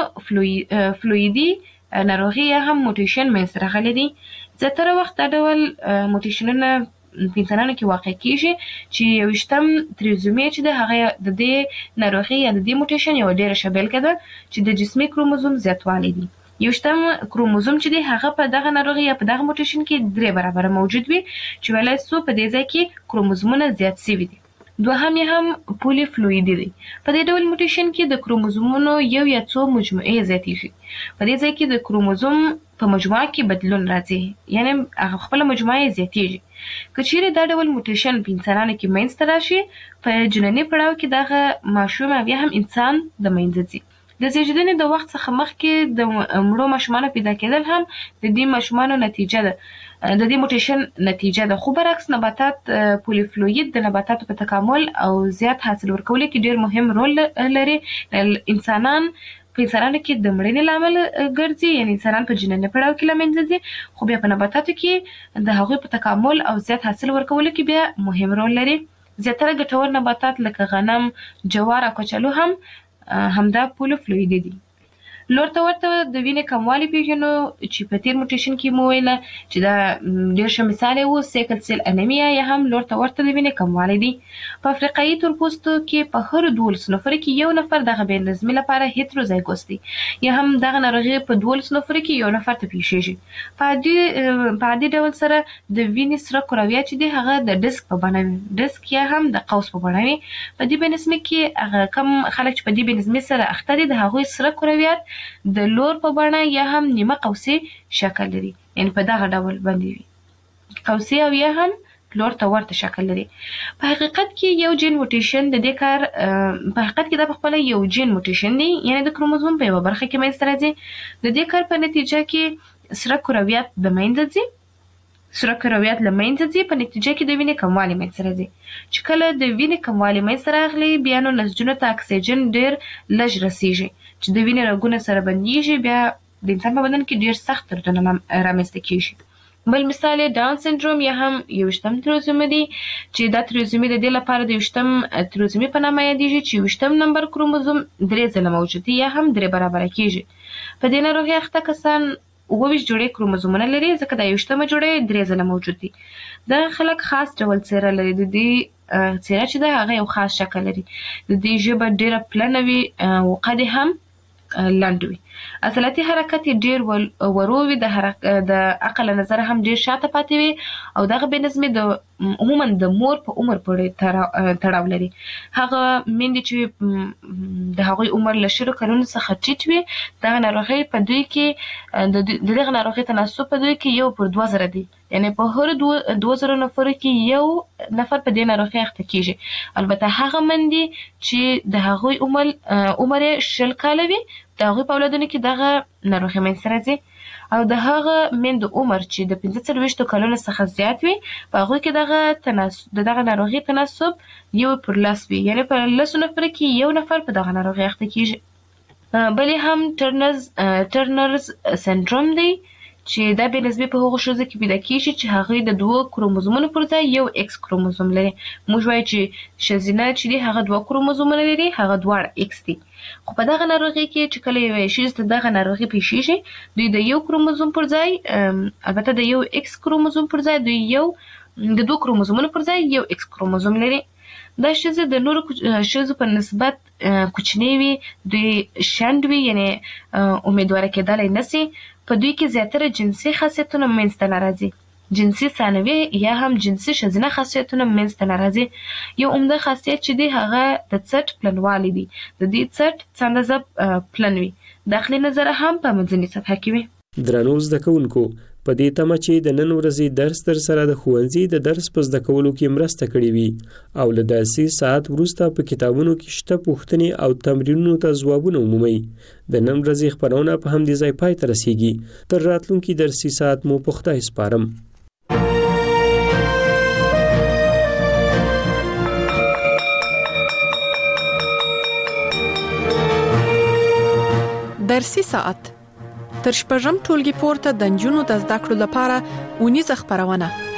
انوفلویدي ناروغي یا هم موټیشن منځته راغلی دی. زیاتره وخت دا ډول موټیشنونه په انسانانو کې واقع کیږي چې 20 تریزومي چې ده هغه د دې ناروغي یا د دې موټیشن یوه ډېره ښه بیلګه ده چې د جسمي کروموزوم زیاتوالی دی. 20 کروموزوم چې دی هغه په دغه ناروغي یا په دغه موټیشن کې 3 برابره موجود وي، چې ویلی سو په دې ځای کې کروموزومونه زیات سوي دي. دوهم یې هم پولیفلویدي دی. په دې ډول موټیشن کې د کروموزومونو یو یا څو مجموعې زیاتیږي. په دې ځای کې د کروموزوم په مجموعه کې بدلون راځي، یعنی هغه خپله مجموعه زیاتیږي. که چیرې دا ډول موټیشن په انسانانو کې منځته راشي، په جنیني پړاو کې دغه ماشوم او یا هم انسان د منځه ځي. د زیږیدنې د وخت څخه مخکې د مړو ماشومانو پیدا کېدل هم د دې ماشومانو نتیجه ده، د دې موټیشن نتیجه ده. خو برعکس نباتات پولیفلوید د نباتاتو په تکامل او زیات حاصل ورکولو کې ډېر مهم رول لري. په انسانانو کې د مړینې لامل ګرځي، یعنی انسانان په جنیني پړاو کې له منځه ځي، خو بیا په نباتاتو کې د هغوی په تکامل او زیات حاصل ورکولو کې بیا مهم رول لري. زیاتره ګټور نباتات لکه غنم، جوار او کچالو هم همدا پولیفلویدي دي. لور ته ورته د وینې کموالی پیژنو چې په تیر موټیشن کې مو ویله چې دا ډېر ښه مثال یې و، سیکل سیل انیمیا یا هم لور ته ورته د وینې کموالی دی. په افریقایي تورپوستو کې په هرو 12 نفرو کې یو نفر دغه بې نظمي لپاره هیتروزایګوس دی، یا هم دغه ناروغي په 12 نفرو کې یو نفر ته پیښیږي. په عادي ډول سره د وینې سره کرویات چې دی هغه د ډسک په بڼه وي، ډسک یا هم د قوس په بڼه وي. په دې بې نظمي کې هغه کم خلک چې په دې بې نظمي سره اخته دي د هغوی سره کرویات د لور په بڼه یا هم نیمه قوسي شکل لري، یعنی په دغه ډول باندې وي، قوسي او یا هم لور ته ورته شکل لري. په حقیقت کې یو جین موټیشن د دې کار په حقیقت کې دا په خپله یو جین موټیشن دی، یعنی د کروموزوم په یوه برخه کې منځته راځي. د دې کار په نتیجه کې سره کرویات د منځه ځي، په نتیجه کې د وینې کموالی منځته راځي. چې کله د وینې کموالی منځته راغلی بیا نو نسجونو ته اکسیجن ډېر لږ رسیږي، چې د وینې رګونه سره بندیږي، بیا د انسان په بدن کې ډېر سخت دردونه رامنځته کیږي. بل مثال یې ډاون سنډروم یا هم 20 تریزومي دی، چې دا تریزومي د دې لپاره د 20 تریزومي په نامه یادیږي چې 20 نمبر کروموزوم 3 ځله موجود دی یا هم 3 برابره کیږي. په دې ناروغۍ اخته کسان 28 جوړې کروموزومونه لري، ځکه دا 20 جوړې 3 ځله موجود دي. دا خلک خاص ډول څېره لري، د دې څېره چې ده هغه یو خاص شکل لري، د دې ژبه ډېره پلنه وي او قد هم لنډ وي. عضلاتي حرکت یې ډېر ورو وي، د عقل له نظره هم ډېر شاته پاتې وي، او دغه بې نظمي عموما د مور په عمر پورې تړاو لري. هغه میندې چې د هغوی عمر له 10 کلونو څخه ټیټ وي، دغه ناروغۍ په دوی کې د دغه ناروغۍ تناسب په دوی کې 1 پر 2000 دی، یعنی په هر 2000 نفرو کې یو نفر په دې ناروغۍ اخته کیږي. البته هغه مندي چې د هغوی عمر 10 کاله وي، د هغوی په اولادونو کې دغه ناروغۍ منځته راځي. او د هغه میندو عمر چې د 45 کلونو څخه زیات وي په هغه کې دغه ناروغي تناسب 1/10 وي، یعنی په 10 نفر کې یو نفر په دغه ناروغي اخته کیږي. بلې هم ټرنرز سندروم دی چې دا به نسبت په هغو ښځو کې پیدا کیږي چې هغه د 2 کروموزومونو پر ځای یو ایکس کروموزوم لري. موږ وایو چې ښځینه چې دی هغه 2 کروموزومونه لري، هغه دواړه ایکس دي. خو په دغه ناروغي کې چې کله یو ښځه ته دغه ناروغي پیښیږي، دوی د یو کروموزوم پر ځای البته د یو ایکس کروموزوم پر ځای د 2 کروموزومونو پر ځای یو ایکس کروموزوم لري. دا ښځې د نورو ښځو په نسبت کوچنۍ وي، دوی شنډ وي، یعنی امیدواره کېدلی نشي. په دوی کې زیاتره جنسي خاصیتونه منځته نه راځي، جنسي ثانوي یا هم جنسي ښځینه خاصیتونه منځته نه راځي. یو عمده خاصیت چې دی هغه د څټ پلنوالی دی. د دې څټ څه اندازه پلن وي، داخلي نظر هم په منځنۍ سطحه کې وي. درنو زده کوونکو، په دې تمه چې د نن ورځې درس تر سره د ښوونځي د درس په زده کولو کې مرسته کړې وي او له درسي ساعت وروسته په کتابونو کې شته پوښتنې او تمرینونو ته ځوابونه ومومئ. د نن ورځې خپرونه په همدې ځای پای ته رسیږي. تر راتلونکي درسي ساعت مو په خدای سپارم. درسي ساعت تر شپږم ټولګي پورته د نجونو د زده کړو لپاره اونیزه خپرونه